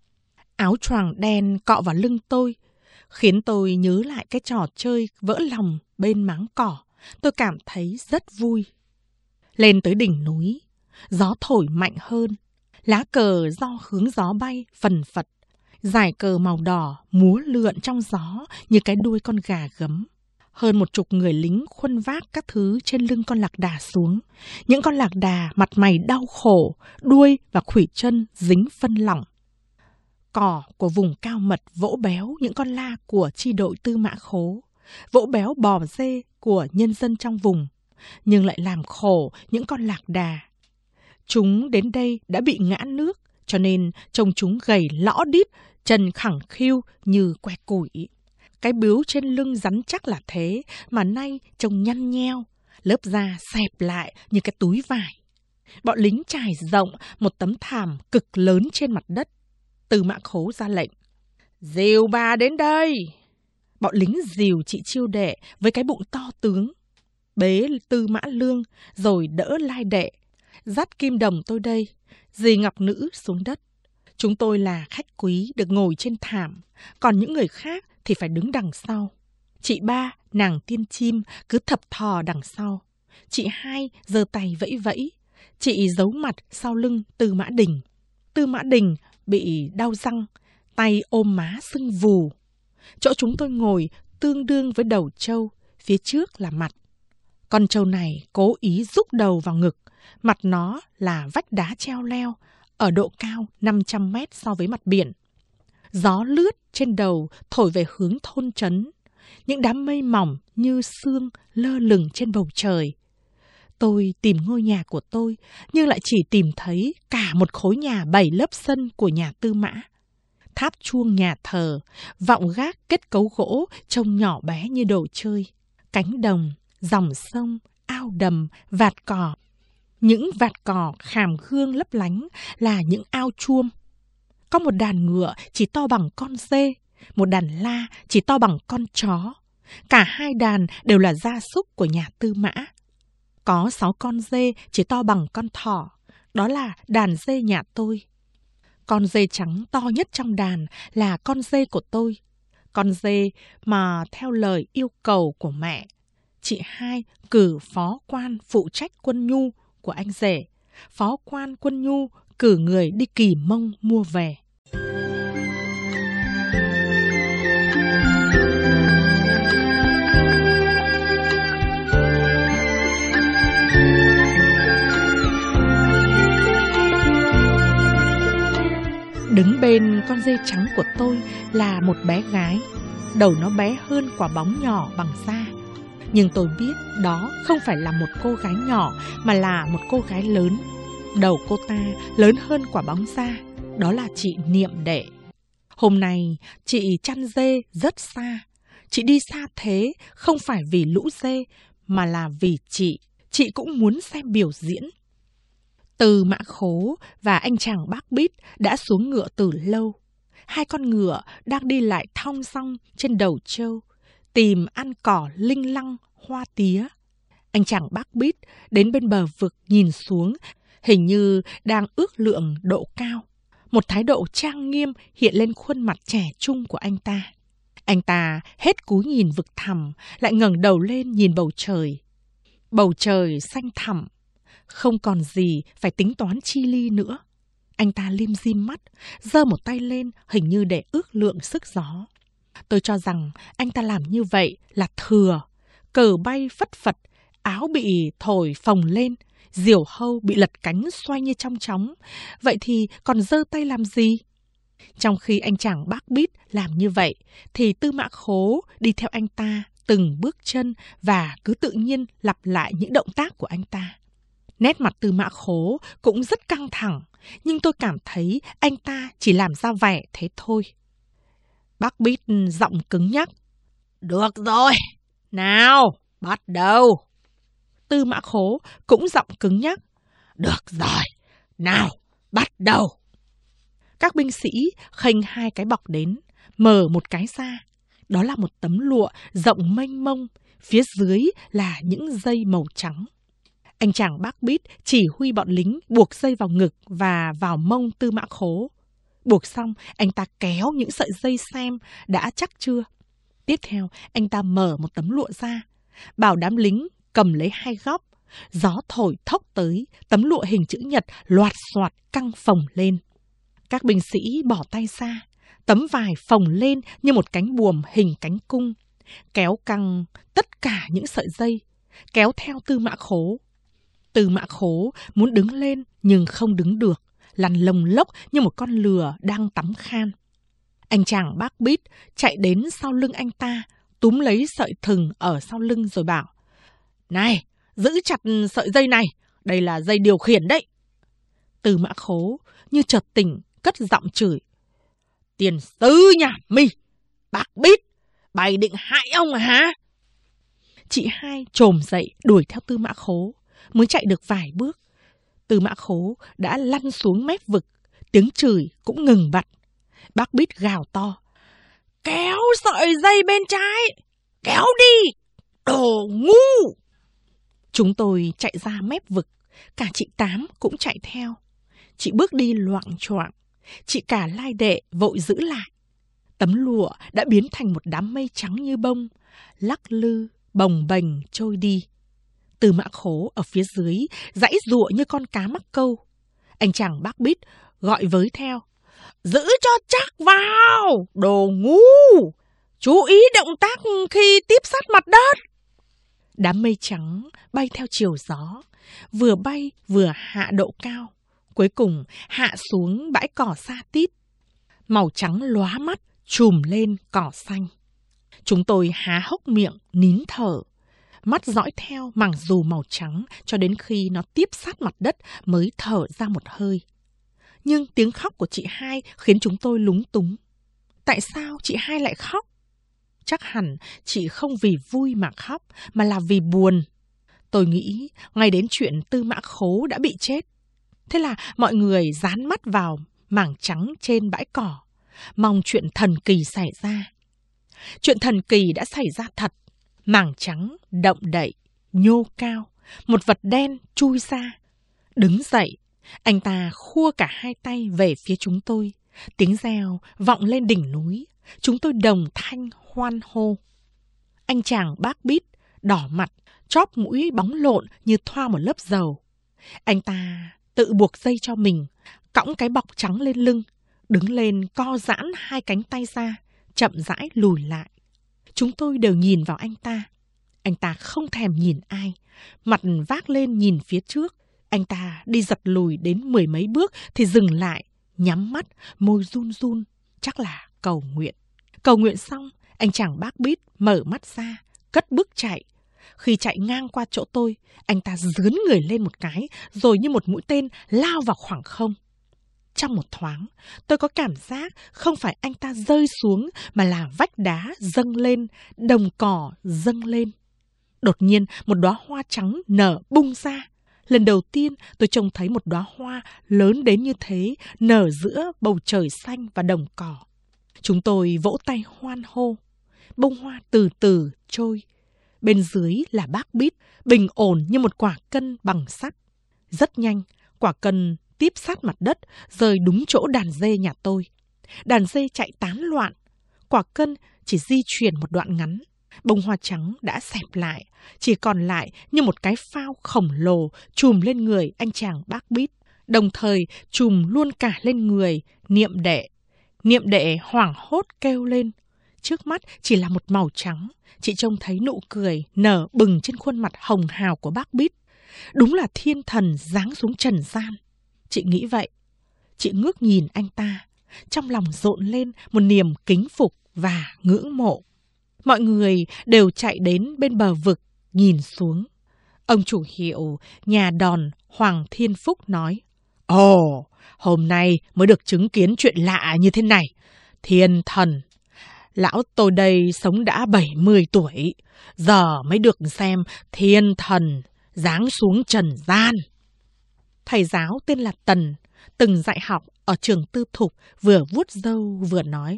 Áo choàng đen cọ vào lưng tôi, khiến tôi nhớ lại cái trò chơi vỡ lòng bên máng cỏ. Tôi cảm thấy rất vui. Lên tới đỉnh núi, gió thổi mạnh hơn. Lá cờ do hướng gió bay phần phật. Dải cờ màu đỏ múa lượn trong gió như cái đuôi con gà gấm. Hơn 10 người lính khuân vác các thứ trên lưng con lạc đà xuống. Những con lạc đà mặt mày đau khổ, đuôi và khuỷu chân dính phân lỏng. Cỏ của vùng cao mật vỗ béo những con la của chi đội Tư Mã Khố, vỗ béo bò dê của nhân dân trong vùng. nhưng lại làm khổ những con lạc đà. Chúng đến đây đã bị ngã nước, cho nên trông chúng gầy lõ đít, chân khẳng khiu như que củi. Cái bướu trên lưng rắn chắc là thế, mà nay trông nhăn nheo, lớp da xẹp lại như cái túi vải. Bọn lính trải rộng một tấm thảm cực lớn trên mặt đất. Tư Mã Khố ra lệnh: "Dìu bà đến đây!" Bọn lính dìu chị Chiêu Đệ với cái bụng to tướng, bế Tư Mã Lương rồi đỡ Lai Đệ, dắt Kim Đồng tôi đây, dì Ngọc Nữ xuống đất. Chúng tôi là khách quý được ngồi trên thảm, còn những người khác thì phải đứng đằng sau. Chị Ba, nàng Tiên Chim cứ thập thò đằng sau. Chị Hai giơ tay vẫy vẫy. Chị giấu mặt sau lưng Tư Mã Đình. Tư Mã Đình bị đau răng, tay ôm má sưng vù. Chỗ chúng tôi ngồi tương đương với đầu trâu, phía trước là mặt. Con trâu này cố ý rúc đầu vào ngực, mặt nó là vách đá treo leo, ở độ cao 500 mét so với mặt biển. Gió lướt trên đầu thổi về hướng thôn trấn. Những đám mây mỏng như sương lơ lửng trên bầu trời. Tôi tìm ngôi nhà của tôi, nhưng lại chỉ tìm thấy cả một khối nhà 7 lớp sân của nhà Tư Mã. Tháp chuông nhà thờ, vọng gác kết cấu gỗ trông nhỏ bé như đồ chơi. Cánh đồng, dòng sông, ao đầm, vạt cỏ. Những vạt cỏ khàm gương lấp lánh là những ao chuông. Có một đàn ngựa chỉ to bằng con dê, một đàn la chỉ to bằng con chó. Cả hai đàn đều là gia súc của nhà Tư Mã. Có 6 con dê chỉ to bằng con thỏ, đó là đàn dê nhà tôi. Con dê trắng to nhất trong đàn là con dê của tôi. Con dê mà theo lời yêu cầu của mẹ, chị Hai cử phó quan phụ trách quân nhu của anh rể. Phó quan quân nhu cử người đi Kỳ Mông mua về. Đứng bên con dê trắng của tôi là một bé gái. Đầu nó bé hơn quả bóng nhỏ bằng da. Nhưng tôi biết đó không phải là một cô gái nhỏ, mà là một cô gái lớn. Đầu cô ta lớn hơn quả bóng da. Đó là chị Niệm Đệ. Hôm nay chị chăn dê rất xa. Chị đi xa thế không phải vì lũ dê, mà là vì chị cũng muốn xem biểu diễn. Tư Mã Khố và anh chàng Bác Bít đã xuống ngựa từ lâu. Hai con ngựa đang đi lại thong dong trên đầu trâu, tìm ăn cỏ linh lăng, hoa tía. Anh chàng Bác Bít đến bên bờ vực nhìn xuống, hình như đang ước lượng độ cao. Một thái độ trang nghiêm hiện lên khuôn mặt trẻ trung của anh ta. Anh ta hết cúi nhìn vực thẳm, lại ngẩng đầu lên nhìn bầu trời. Bầu trời xanh thẳm, không còn gì phải tính toán chi ly nữa. Anh ta lim dim mắt, giơ một tay lên hình như để ước lượng sức gió. Tôi cho rằng anh ta làm như vậy là thừa. Cờ bay phất phật, áo bị thổi phồng lên, diều hâu bị lật cánh xoay như trong chóng. Vậy thì còn giơ tay làm gì? Trong khi anh chàng Bác Bít làm như vậy, thì Tư Mã Khố đi theo anh ta từng bước chân và cứ tự nhiên lặp lại những động tác của anh ta. Nét mặt Tư Mã Khố cũng rất căng thẳng, nhưng tôi cảm thấy anh ta chỉ làm ra vẻ thế thôi. Bác Bít giọng cứng nhắc: "Được rồi, nào, bắt đầu." Tư Mã Khố cũng giọng cứng nhắc: "Được rồi, nào, bắt đầu." Các binh sĩ khênh hai cái bọc đến, mở một cái ra. Đó là một tấm lụa rộng mênh mông, phía dưới là những dây màu trắng. Anh chàng Bác Bít chỉ huy bọn lính buộc dây vào ngực và vào mông Tư Mã Khố. Buộc xong, anh ta kéo những sợi dây xem đã chắc chưa. Tiếp theo, anh ta mở một tấm lụa ra, bảo đám lính cầm lấy hai góc. Gió thổi thốc tới, tấm lụa hình chữ nhật loạt xoạt căng phồng lên. Các binh sĩ bỏ tay ra, tấm vải phồng lên như một cánh buồm hình cánh cung, kéo căng tất cả những sợi dây, kéo theo Tư Mã Khố. Tư Mã Khố muốn đứng lên nhưng không đứng được, lăn lồng lốc như một con lừa đang tắm khan. Anh chàng Bác Bít chạy đến sau lưng anh ta, túm lấy sợi thừng ở sau lưng rồi bảo: "Này, giữ chặt sợi dây này, đây là dây điều khiển đấy. Tư Mã Khố như chợt tỉnh, cất giọng chửi. Tiền sư nhà mi, bác biết, bày định hại ông à hả? Chị hai trồm dậy đuổi theo Tư Mã Khố, mới chạy được vài bước. Tư Mã Khố đã lăn xuống mép vực, tiếng chửi cũng ngừng bặt. Bác Bít gào to. Kéo sợi dây bên trái, kéo đi, đồ ngu! Chúng tôi chạy ra mép vực, cả chị Tám cũng chạy theo. Chị bước đi loạng choạng, chị cả Lai Đệ vội giữ lại. Tấm lụa đã biến thành một đám mây trắng như bông, lắc lư, bồng bềnh trôi đi. Tư Mã Khố ở phía dưới giãy giụa như con cá mắc câu. Anh chàng Bác Bít gọi với theo. Giữ cho chắc vào, đồ ngu! Chú ý động tác khi tiếp sát mặt đất. Đám mây trắng bay theo chiều gió, vừa bay vừa hạ độ cao, cuối cùng hạ xuống bãi cỏ sa tít. Màu trắng lóa mắt trùm lên cỏ xanh. Chúng tôi há hốc miệng nín thở, mắt dõi theo mảng dù màu trắng cho đến khi nó tiếp sát mặt đất mới thở ra một hơi. Nhưng tiếng khóc của chị hai khiến chúng tôi lúng túng. Tại sao chị hai lại khóc? Chắc hẳn chị không vì vui mà khóc, mà là vì buồn. Tôi nghĩ ngay đến chuyện Tư Mã Khố đã bị chết. Thế là mọi người dán mắt vào mảng trắng trên bãi cỏ, mong chuyện thần kỳ xảy ra. Chuyện thần kỳ đã xảy ra thật. Mảng trắng động đậy, nhô cao, một vật đen chui ra. Đứng dậy, anh ta khua cả hai tay về phía chúng tôi. Tiếng reo vọng lên đỉnh núi. Chúng tôi đồng thanh hoan hô. Anh chàng Bác Bít đỏ mặt, chóp mũi bóng lộn như thoa một lớp dầu. Anh ta tự buộc dây cho mình, cõng cái bọc trắng lên lưng, đứng lên co giãn hai cánh tay ra, chậm rãi lùi lại. Chúng tôi đều nhìn vào anh ta. Anh ta không thèm nhìn ai, mặt vác lên nhìn phía trước. Anh ta đi giật lùi đến 10 mấy bước thì dừng lại, nhắm mắt, môi run run, chắc là cầu nguyện. Cầu nguyện xong, anh chàng Bác Bít mở mắt ra, cất bước chạy. Khi chạy ngang qua chỗ tôi, anh ta dướn người lên một cái, rồi như một mũi tên lao vào khoảng không. Trong một thoáng, tôi có cảm giác không phải anh ta rơi xuống, mà là vách đá dâng lên, đồng cỏ dâng lên. Đột nhiên, một đóa hoa trắng nở bung ra. Lần đầu tiên tôi trông thấy một đóa hoa lớn đến như thế nở giữa bầu trời xanh và đồng cỏ. Chúng tôi vỗ tay hoan hô. Bông hoa từ từ trôi. Bên dưới là Bác Bít, bình ổn như một quả cân bằng sắt. Rất nhanh, quả cân tiếp sát mặt đất, rơi đúng chỗ đàn dê nhà tôi. Đàn dê chạy tán loạn. Quả cân chỉ di chuyển một đoạn ngắn. Bông hoa trắng đã xẹp lại, chỉ còn lại như một cái phao khổng lồ trùm lên người anh chàng Bác Bít, đồng thời trùm luôn cả lên người Niệm Đệ. Niệm Đệ hoảng hốt kêu lên. Trước mắt chỉ là một màu trắng, chị trông thấy nụ cười nở bừng trên khuôn mặt hồng hào của Bác Bít. Đúng là thiên thần giáng xuống trần gian. Chị nghĩ vậy. Chị ngước nhìn anh ta, trong lòng rộn lên một niềm kính phục và ngưỡng mộ. Mọi người đều chạy đến bên bờ vực, nhìn xuống. Ông chủ hiệu nhà đòn Hoàng Thiên Phúc nói. Ồ, hôm nay mới được chứng kiến chuyện lạ như thế này. Thiên thần, lão tôi đây sống đã 70 tuổi, giờ mới được xem thiên thần giáng xuống trần gian. Thầy giáo tên là Tần, từng dạy học ở trường tư thục, vừa vuốt râu vừa nói.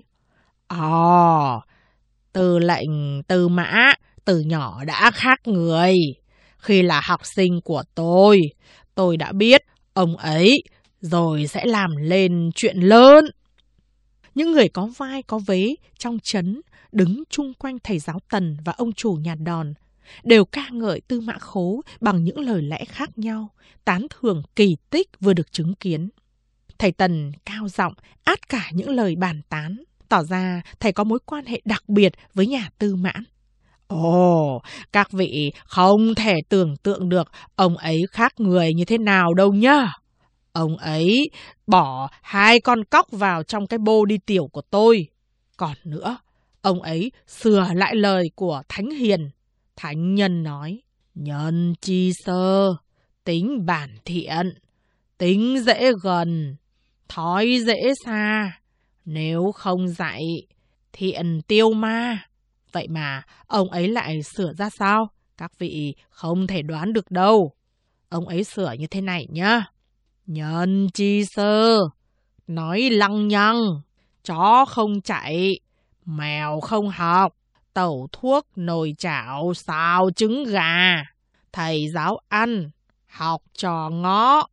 Tư lệnh Tư Mã từ nhỏ đã khác người. Khi là học sinh của tôi đã biết ông ấy rồi sẽ làm lên chuyện lớn. Những người có vai có vế trong trấn đứng chung quanh thầy giáo Tần và ông chủ nhà đòn đều ca ngợi Tư Mã Khố bằng những lời lẽ khác nhau, tán thưởng kỳ tích vừa được chứng kiến. Thầy Tần cao giọng át cả những lời bàn tán, tỏ ra thầy có mối quan hệ đặc biệt với nhà Tư Mãn. Ồ, các vị không thể tưởng tượng được ông ấy khác người như thế nào đâu nhá. Ông ấy bỏ 2 con cóc vào trong cái bô đi tiểu của tôi. Còn nữa, ông ấy sửa lại lời của Thánh Hiền. Thánh nhân nói, Nhân chi sơ, tính bản thiện, tính dễ gần, thói dễ xa. Nếu không dạy, thiện tiêu ma. Vậy mà ông ấy lại sửa ra sao? Các vị không thể đoán được đâu. Ông ấy sửa như thế này nhá. Nhân chi sơ, nói lăng nhăng, chó không chạy, mèo không học, tẩu thuốc nồi chảo xào trứng gà, thầy giáo ăn, học trò ngó.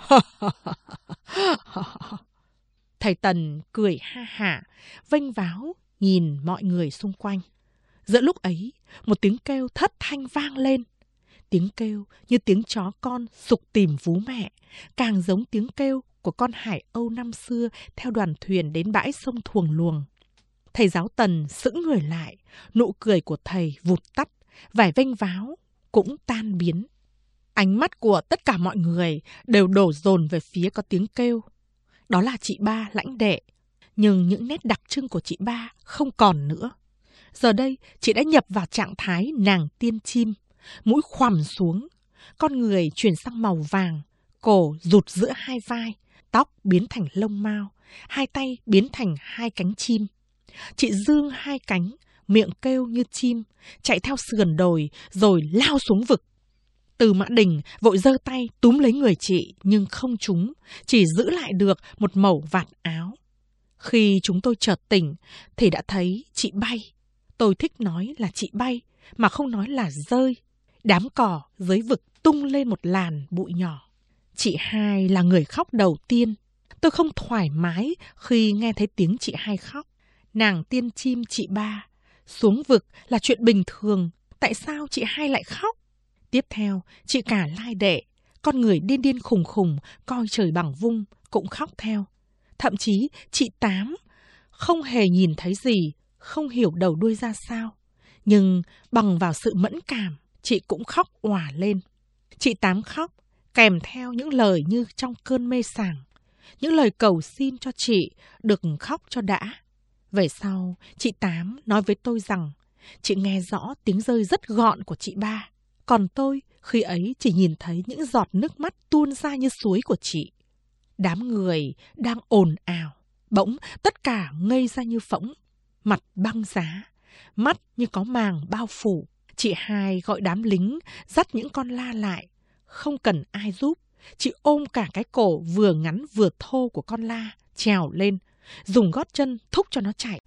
Thầy Tần cười ha hả, vênh váo nhìn mọi người xung quanh. Giữa lúc ấy, một tiếng kêu thất thanh vang lên. Tiếng kêu như tiếng chó con sục tìm vú mẹ, càng giống tiếng kêu của con hải âu năm xưa theo đoàn thuyền đến bãi sông Thuồng Luồng. Thầy giáo Tần sững người lại, nụ cười của thầy vụt tắt, vẻ vênh váo cũng tan biến. Ánh mắt của tất cả mọi người đều đổ dồn về phía có tiếng kêu. Đó là chị Ba lãnh đệ. Nhưng những nét đặc trưng của chị Ba không còn nữa. Giờ đây, chị đã nhập vào trạng thái nàng tiên chim. Mũi khoằm xuống, con người chuyển sang màu vàng, cổ rụt giữa hai vai, tóc biến thành lông mao, hai tay biến thành hai cánh chim. Chị dương hai cánh, miệng kêu như chim, chạy theo sườn đồi rồi lao xuống vực. Từ Mã Đình vội giơ tay túm lấy người chị nhưng không trúng, chỉ giữ lại được một mẩu vạt áo. Khi chúng tôi chợt tỉnh thì đã thấy chị bay. Tôi thích nói là chị bay mà không nói là rơi. Đám cỏ dưới vực tung lên một làn bụi nhỏ. Chị Hai là người khóc đầu tiên. Tôi không thoải mái khi nghe thấy tiếng chị Hai khóc. Nàng tiên chim chị Ba xuống vực là chuyện bình thường. Tại sao chị Hai lại khóc? Tiếp theo, chị cả lai đệ, con người điên điên khùng khùng, coi trời bằng vung, cũng khóc theo. Thậm chí, chị Tám không hề nhìn thấy gì, không hiểu đầu đuôi ra sao. Nhưng bằng vào sự mẫn cảm, chị cũng khóc òa lên. Chị Tám khóc, kèm theo những lời như trong cơn mê sảng. Những lời cầu xin cho chị được khóc cho đã. Về sau, chị Tám nói với tôi rằng, chị nghe rõ tiếng rơi rất gọn của chị Ba. Còn tôi, khi ấy chỉ nhìn thấy những giọt nước mắt tuôn ra như suối của chị. Đám người đang ồn ào, bỗng tất cả ngây ra như phỗng, mặt băng giá, mắt như có màng bao phủ. Chị Hai gọi đám lính dắt những con la lại, không cần ai giúp. Chị ôm cả cái cổ vừa ngắn vừa thô của con la, trèo lên, dùng gót chân thúc cho nó chạy.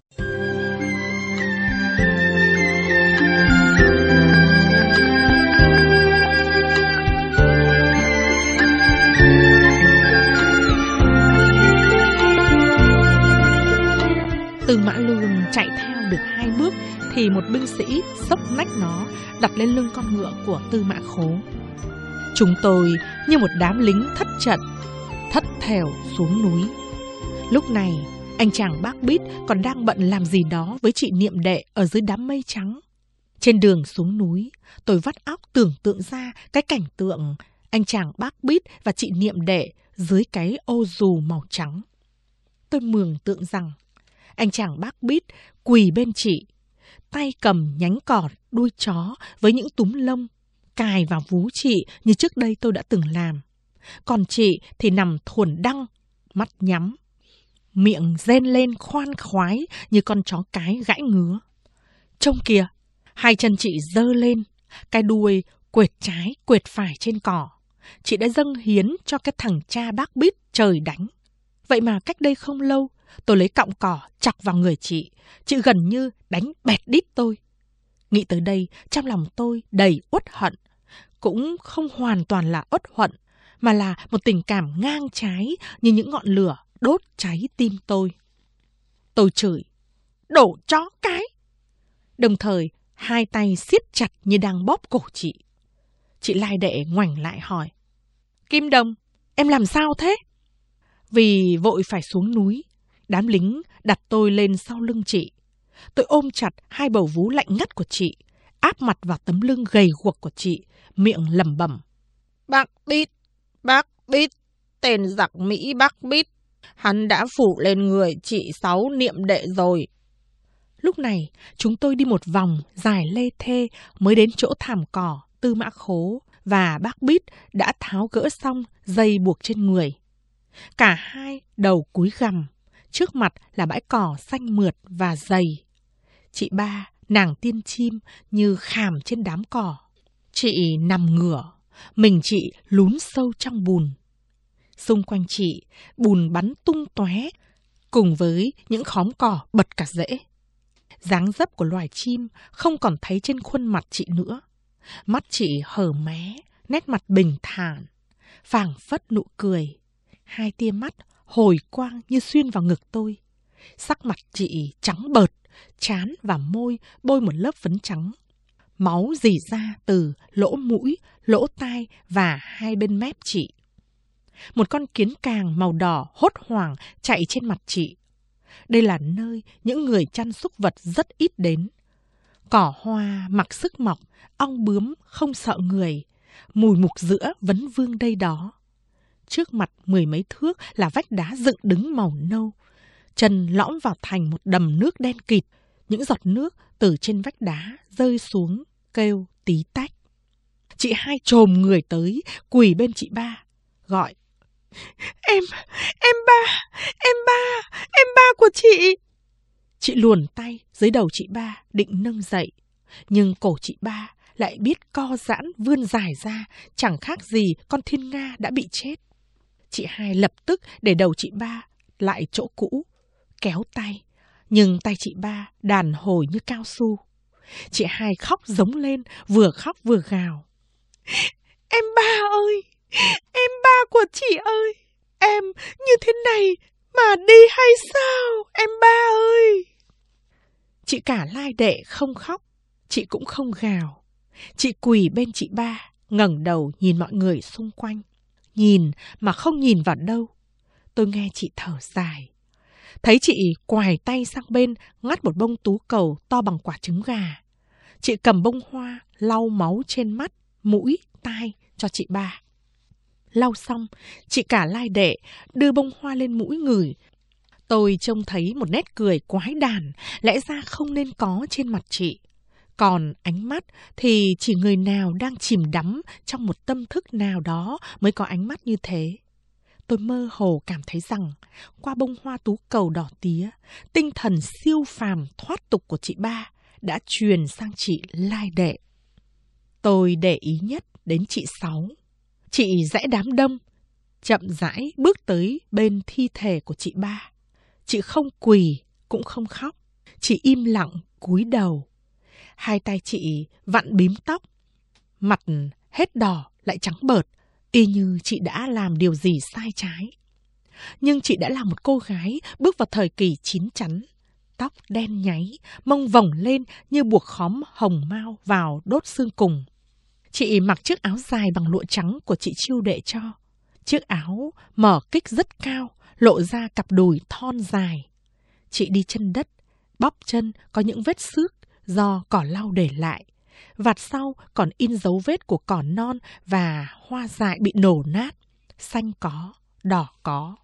Từ Mã Lương chạy theo được 2 bước thì một binh sĩ xốc nách nó đặt lên lưng con ngựa của Tư Mã Khố. Chúng tôi như một đám lính thất trận, thất thểu xuống núi. Lúc này, anh chàng bác Bít còn đang bận làm gì đó với chị Niệm Đệ ở dưới đám mây trắng. Trên đường xuống núi, tôi vắt óc tưởng tượng ra cái cảnh tượng anh chàng bác Bít và chị Niệm Đệ dưới cái ô dù màu trắng. Tôi mường tượng rằng anh chàng bác Bít quỳ bên chị, tay cầm nhánh cọt đuôi chó với những túm lông, cài vào vú chị như trước đây tôi đã từng làm. Còn chị thì nằm thuần đăng, mắt nhắm, miệng rên lên khoan khoái như con chó cái gãi ngứa. Trông kìa, hai chân chị giơ lên, cái đuôi quệt trái quệt phải trên cỏ. Chị đã dâng hiến cho cái thằng cha bác Bít trời đánh. Vậy mà cách đây không lâu, tôi lấy cọng cỏ chọc vào người chị gần như đánh bẹt đít tôi. Nghĩ tới đây, trong lòng tôi đầy uất hận. Cũng không hoàn toàn là uất hận, mà là một tình cảm ngang trái như những ngọn lửa đốt cháy tim tôi. Tôi chửi, đổ chó cái. Đồng thời, hai tay siết chặt như đang bóp cổ chị. Chị Lai Đệ ngoảnh lại hỏi, Kim Đồng, em làm sao thế? Vì vội phải xuống núi, đám lính đặt tôi lên sau lưng chị. Tôi ôm chặt hai bầu vú lạnh ngắt của chị, áp mặt vào tấm lưng gầy guộc của chị, miệng lẩm bẩm. Bác Bít, tên giặc Mỹ bác Bít, hắn đã phủ lên người chị 6 Niệm Đệ rồi. Lúc này, chúng tôi đi một vòng dài lê thê mới đến chỗ thảm cỏ Tư Mã Khố và bác Bít đã tháo gỡ xong dây buộc trên người. Cả hai đầu cúi gằm, trước mặt là bãi cỏ xanh mượt và dày. Chị Ba, nàng tiên chim như khàm trên đám cỏ. Chị nằm ngửa, mình chị lún sâu trong bùn. Xung quanh chị, bùn bắn tung tóe, cùng với những khóm cỏ bật cả rễ. Dáng dấp của loài chim không còn thấy trên khuôn mặt chị nữa. Mắt chị hở mé, nét mặt bình thản, phảng phất nụ cười. Hai tia mắt hồi quang như xuyên vào ngực tôi. Sắc mặt chị trắng bợt, trán và môi bôi một lớp phấn trắng. Máu rỉ ra từ lỗ mũi, lỗ tai và hai bên mép chị. Một con kiến càng màu đỏ hốt hoảng chạy trên mặt chị. Đây là nơi những người chăn súc vật rất ít đến. Cỏ hoa mặc sức mọc, ong bướm không sợ người, mùi mục dữa vấn vương đây đó. Trước mặt 10 mấy thước là vách đá dựng đứng màu nâu. Chân lõm vào thành một đầm nước đen kịt. Những giọt nước từ trên vách đá rơi xuống kêu tí tách. Chị Hai chồm người tới, quỳ bên chị Ba, gọi: Em ba của chị. Chị luồn tay dưới đầu chị Ba định nâng dậy, nhưng cổ chị Ba lại biết co giãn vươn dài ra, chẳng khác gì con thiên nga đã bị chết. Chị Hai lập tức để đầu chị Ba lại chỗ cũ, kéo tay, nhưng tay chị Ba đàn hồi như cao su. Chị Hai khóc giống lên, vừa khóc vừa gào: Em ba ơi, em ba của chị ơi, em như thế này mà đi hay sao, em ba ơi. Chị cả lai đệ không khóc, chị cũng không gào. Chị quỳ bên chị Ba, ngẩng đầu nhìn mọi người xung quanh. Nhìn mà không nhìn vào đâu. Tôi nghe chị thở dài. Thấy chị quài tay sang bên, ngắt một bông tú cầu to bằng quả trứng gà. Chị cầm bông hoa, lau máu trên mắt, mũi, tai cho chị Ba. Lau xong, chị cả lai đệ đưa bông hoa lên mũi ngửi. Tôi trông thấy một nét cười quái đản, lẽ ra không nên có trên mặt chị. Còn ánh mắt thì chỉ người nào đang chìm đắm trong một tâm thức nào đó mới có ánh mắt như thế. Tôi mơ hồ cảm thấy rằng, qua bông hoa tú cầu đỏ tía, tinh thần siêu phàm thoát tục của chị Ba đã truyền sang chị lai đệ. Tôi để ý nhất đến chị Sáu. Chị rẽ đám đông, chậm rãi bước tới bên thi thể của chị Ba. Chị không quỳ, cũng không khóc, chỉ im lặng cúi đầu. Hai tay chị vặn bím tóc, mặt hết đỏ lại trắng bợt, y như chị đã làm điều gì sai trái. Nhưng chị đã là một cô gái bước vào thời kỳ chín chắn. Tóc đen nháy, mông vòng lên như buộc khóm hồng mao vào đốt xương cùng. Chị mặc chiếc áo dài bằng lụa trắng của chị Chiêu đệ cho. Chiếc áo mở kích rất cao, lộ ra cặp đùi thon dài. Chị đi chân đất, bắp chân có những vết xước do cỏ lau để lại. Vạt sau còn in dấu vết của cỏ non và hoa dại bị nổ nát, xanh có, đỏ có.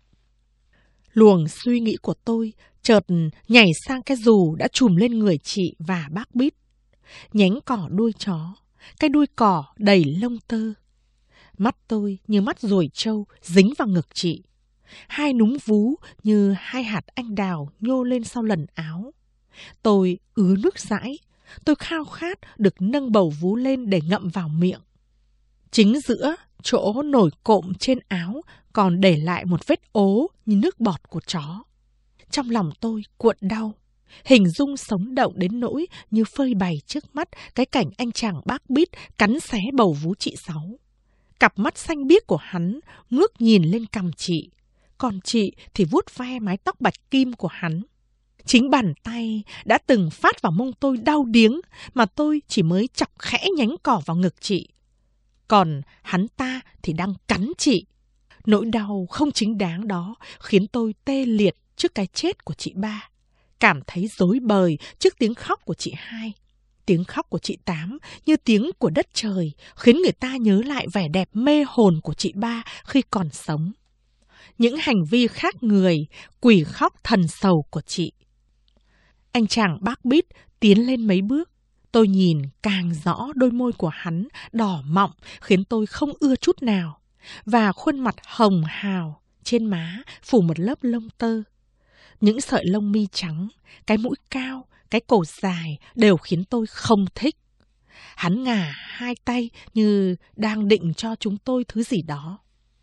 Luồng suy nghĩ của tôi chợt nhảy sang cái dù đã trùm lên người chị và bác Bít. Nhánh cỏ đuôi chó, cái đuôi cỏ đầy lông tơ. Mắt tôi như mắt ruồi trâu dính vào ngực chị. Hai núm vú như hai hạt anh đào nhô lên sau lần áo. Tôi ứa nước dãi. Tôi khao khát được nâng bầu vú lên để ngậm vào miệng. Chính giữa chỗ nổi cộm trên áo còn để lại một vết ố như nước bọt của chó. Trong lòng tôi cuộn đau. Hình dung sống động đến nỗi như phơi bày trước mắt cái cảnh anh chàng bác Bít cắn xé bầu vú chị Sáu. Cặp mắt xanh biếc của hắn ngước nhìn lên cằm chị, còn chị thì vuốt ve mái tóc bạch kim của hắn. Chính bàn tay đã từng phát vào mông tôi đau điếng mà tôi chỉ mới chọc khẽ nhánh cỏ vào ngực chị. Còn hắn ta thì đang cắn chị. Nỗi đau không chính đáng đó khiến tôi tê liệt trước cái chết của chị Ba. Cảm thấy rối bời trước tiếng khóc của chị Hai. Tiếng khóc của chị Tám như tiếng của đất trời, khiến người ta nhớ lại vẻ đẹp mê hồn của chị Ba khi còn sống. Những hành vi khác người, quỷ khóc thần sầu của chị. Anh chàng bác Bít tiến lên mấy bước. Tôi nhìn càng rõ đôi môi của hắn đỏ mọng khiến tôi không ưa chút nào. Và khuôn mặt hồng hào, trên má phủ một lớp lông tơ. Những sợi lông mi trắng, cái mũi cao, cái cổ dài đều khiến tôi không thích. Hắn ngả hai tay như đang định cho chúng tôi thứ gì đó.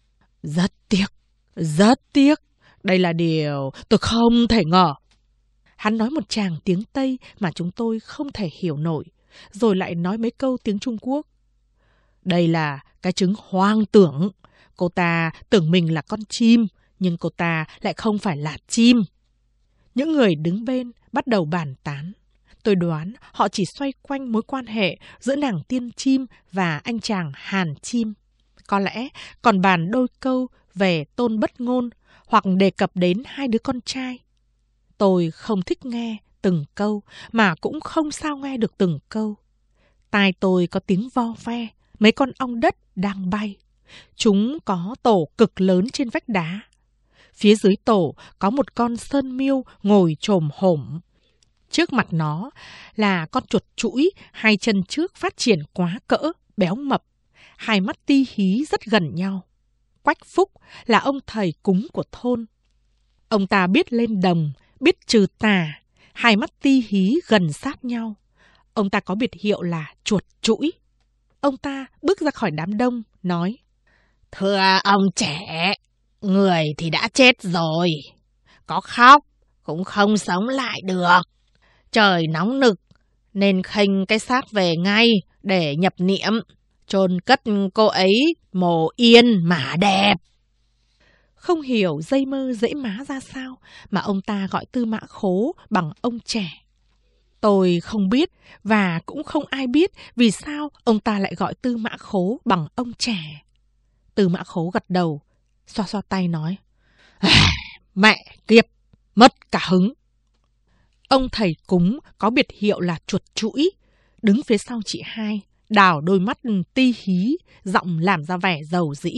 Rất tiếc, đây là điều tôi không thể ngờ. Hắn nói một tràng tiếng Tây mà chúng tôi không thể hiểu nổi, rồi lại nói mấy câu tiếng Trung Quốc. Đây là cái chứng hoang tưởng. Cô ta tưởng mình là con chim, nhưng cô ta lại không phải là chim. Những người đứng bên bắt đầu bàn tán. Tôi đoán họ chỉ xoay quanh mối quan hệ giữa nàng tiên chim và anh chàng hàn chim. Có lẽ còn bàn đôi câu về Tôn Bất Ngôn hoặc đề cập đến hai đứa con trai. Tôi không thích nghe từng câu mà cũng không sao nghe được từng câu. Tai tôi có tiếng vo ve, mấy con ong đất đang bay. Chúng có tổ cực lớn trên vách đá. Phía dưới tổ có một con sơn miêu ngồi chồm hổm. Trước mặt nó là con chuột chũi, hai chân trước phát triển quá cỡ, béo mập. Hai mắt ti hí rất gần nhau. Quách Phúc là ông thầy cúng của thôn. Ông ta biết lên đồng, biết trừ tà. Hai mắt ti hí gần sát nhau. Ông ta có biệt hiệu là chuột chũi. Ông ta bước ra khỏi đám đông, nói: Thưa ông trẻ, người thì đã chết rồi. Có khóc cũng không sống lại được. Trời nóng nực nên khênh cái xác về ngay để nhập niệm, chôn cất cô ấy mồ yên mà đẹp. Không hiểu dây mơ dễ má ra sao mà ông ta gọi Tư Mã Khố bằng ông trẻ. Tôi không biết và cũng không ai biết vì sao ông ta lại gọi Tư Mã Khố bằng ông trẻ. Tư Mã Khố gật đầu, xoa xoa tay nói: Mẹ kiếp, mất cả hứng. Ông thầy cúng có biệt hiệu là chuột chũi, đứng phía sau chị hai, đảo đôi mắt ti hí, giọng làm ra vẻ giàu dĩ.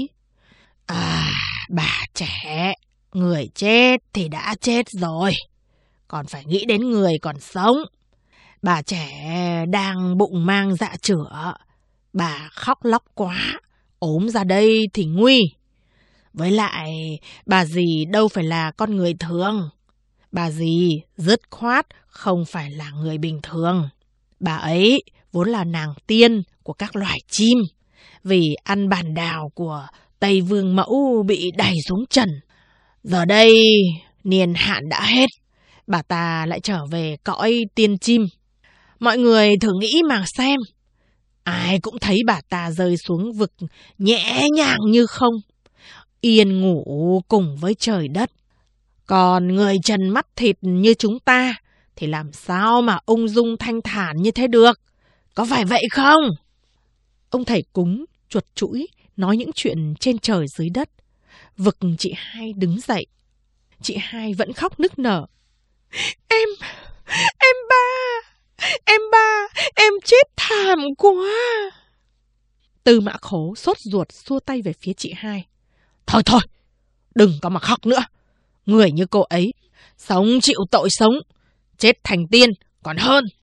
Bà trẻ, người chết thì đã chết rồi, còn phải nghĩ đến người còn sống. Bà trẻ đang bụng mang dạ chửa, bà khóc lóc quá, ốm ra đây thì nguy. Với lại, bà dì đâu phải là con người thường. Bà dì dứt khoát không phải là người bình thường. Bà ấy vốn là nàng tiên của các loài chim, vì ăn bàn đào của Tây Vương Mẫu bị đày xuống trần. Giờ đây niên hạn đã hết, bà ta lại trở về cõi tiên chim. Mọi người thử nghĩ mà xem, ai cũng thấy bà ta rơi xuống vực nhẹ nhàng như không, yên ngủ cùng với trời đất. Còn người trần mắt thịt như chúng ta thì làm sao mà ung dung thanh thản như thế được, có phải vậy không? Ông thầy cúng chuột chũi nói những chuyện trên trời dưới đất. Vực chị hai đứng dậy. Chị hai vẫn khóc nức nở. Em ba, em chết thảm quá. Tư Mã Khố sốt ruột xua tay về phía chị hai. Thôi, đừng có mà khóc nữa. Người như cô ấy, sống chịu tội sống, chết thành tiên còn hơn.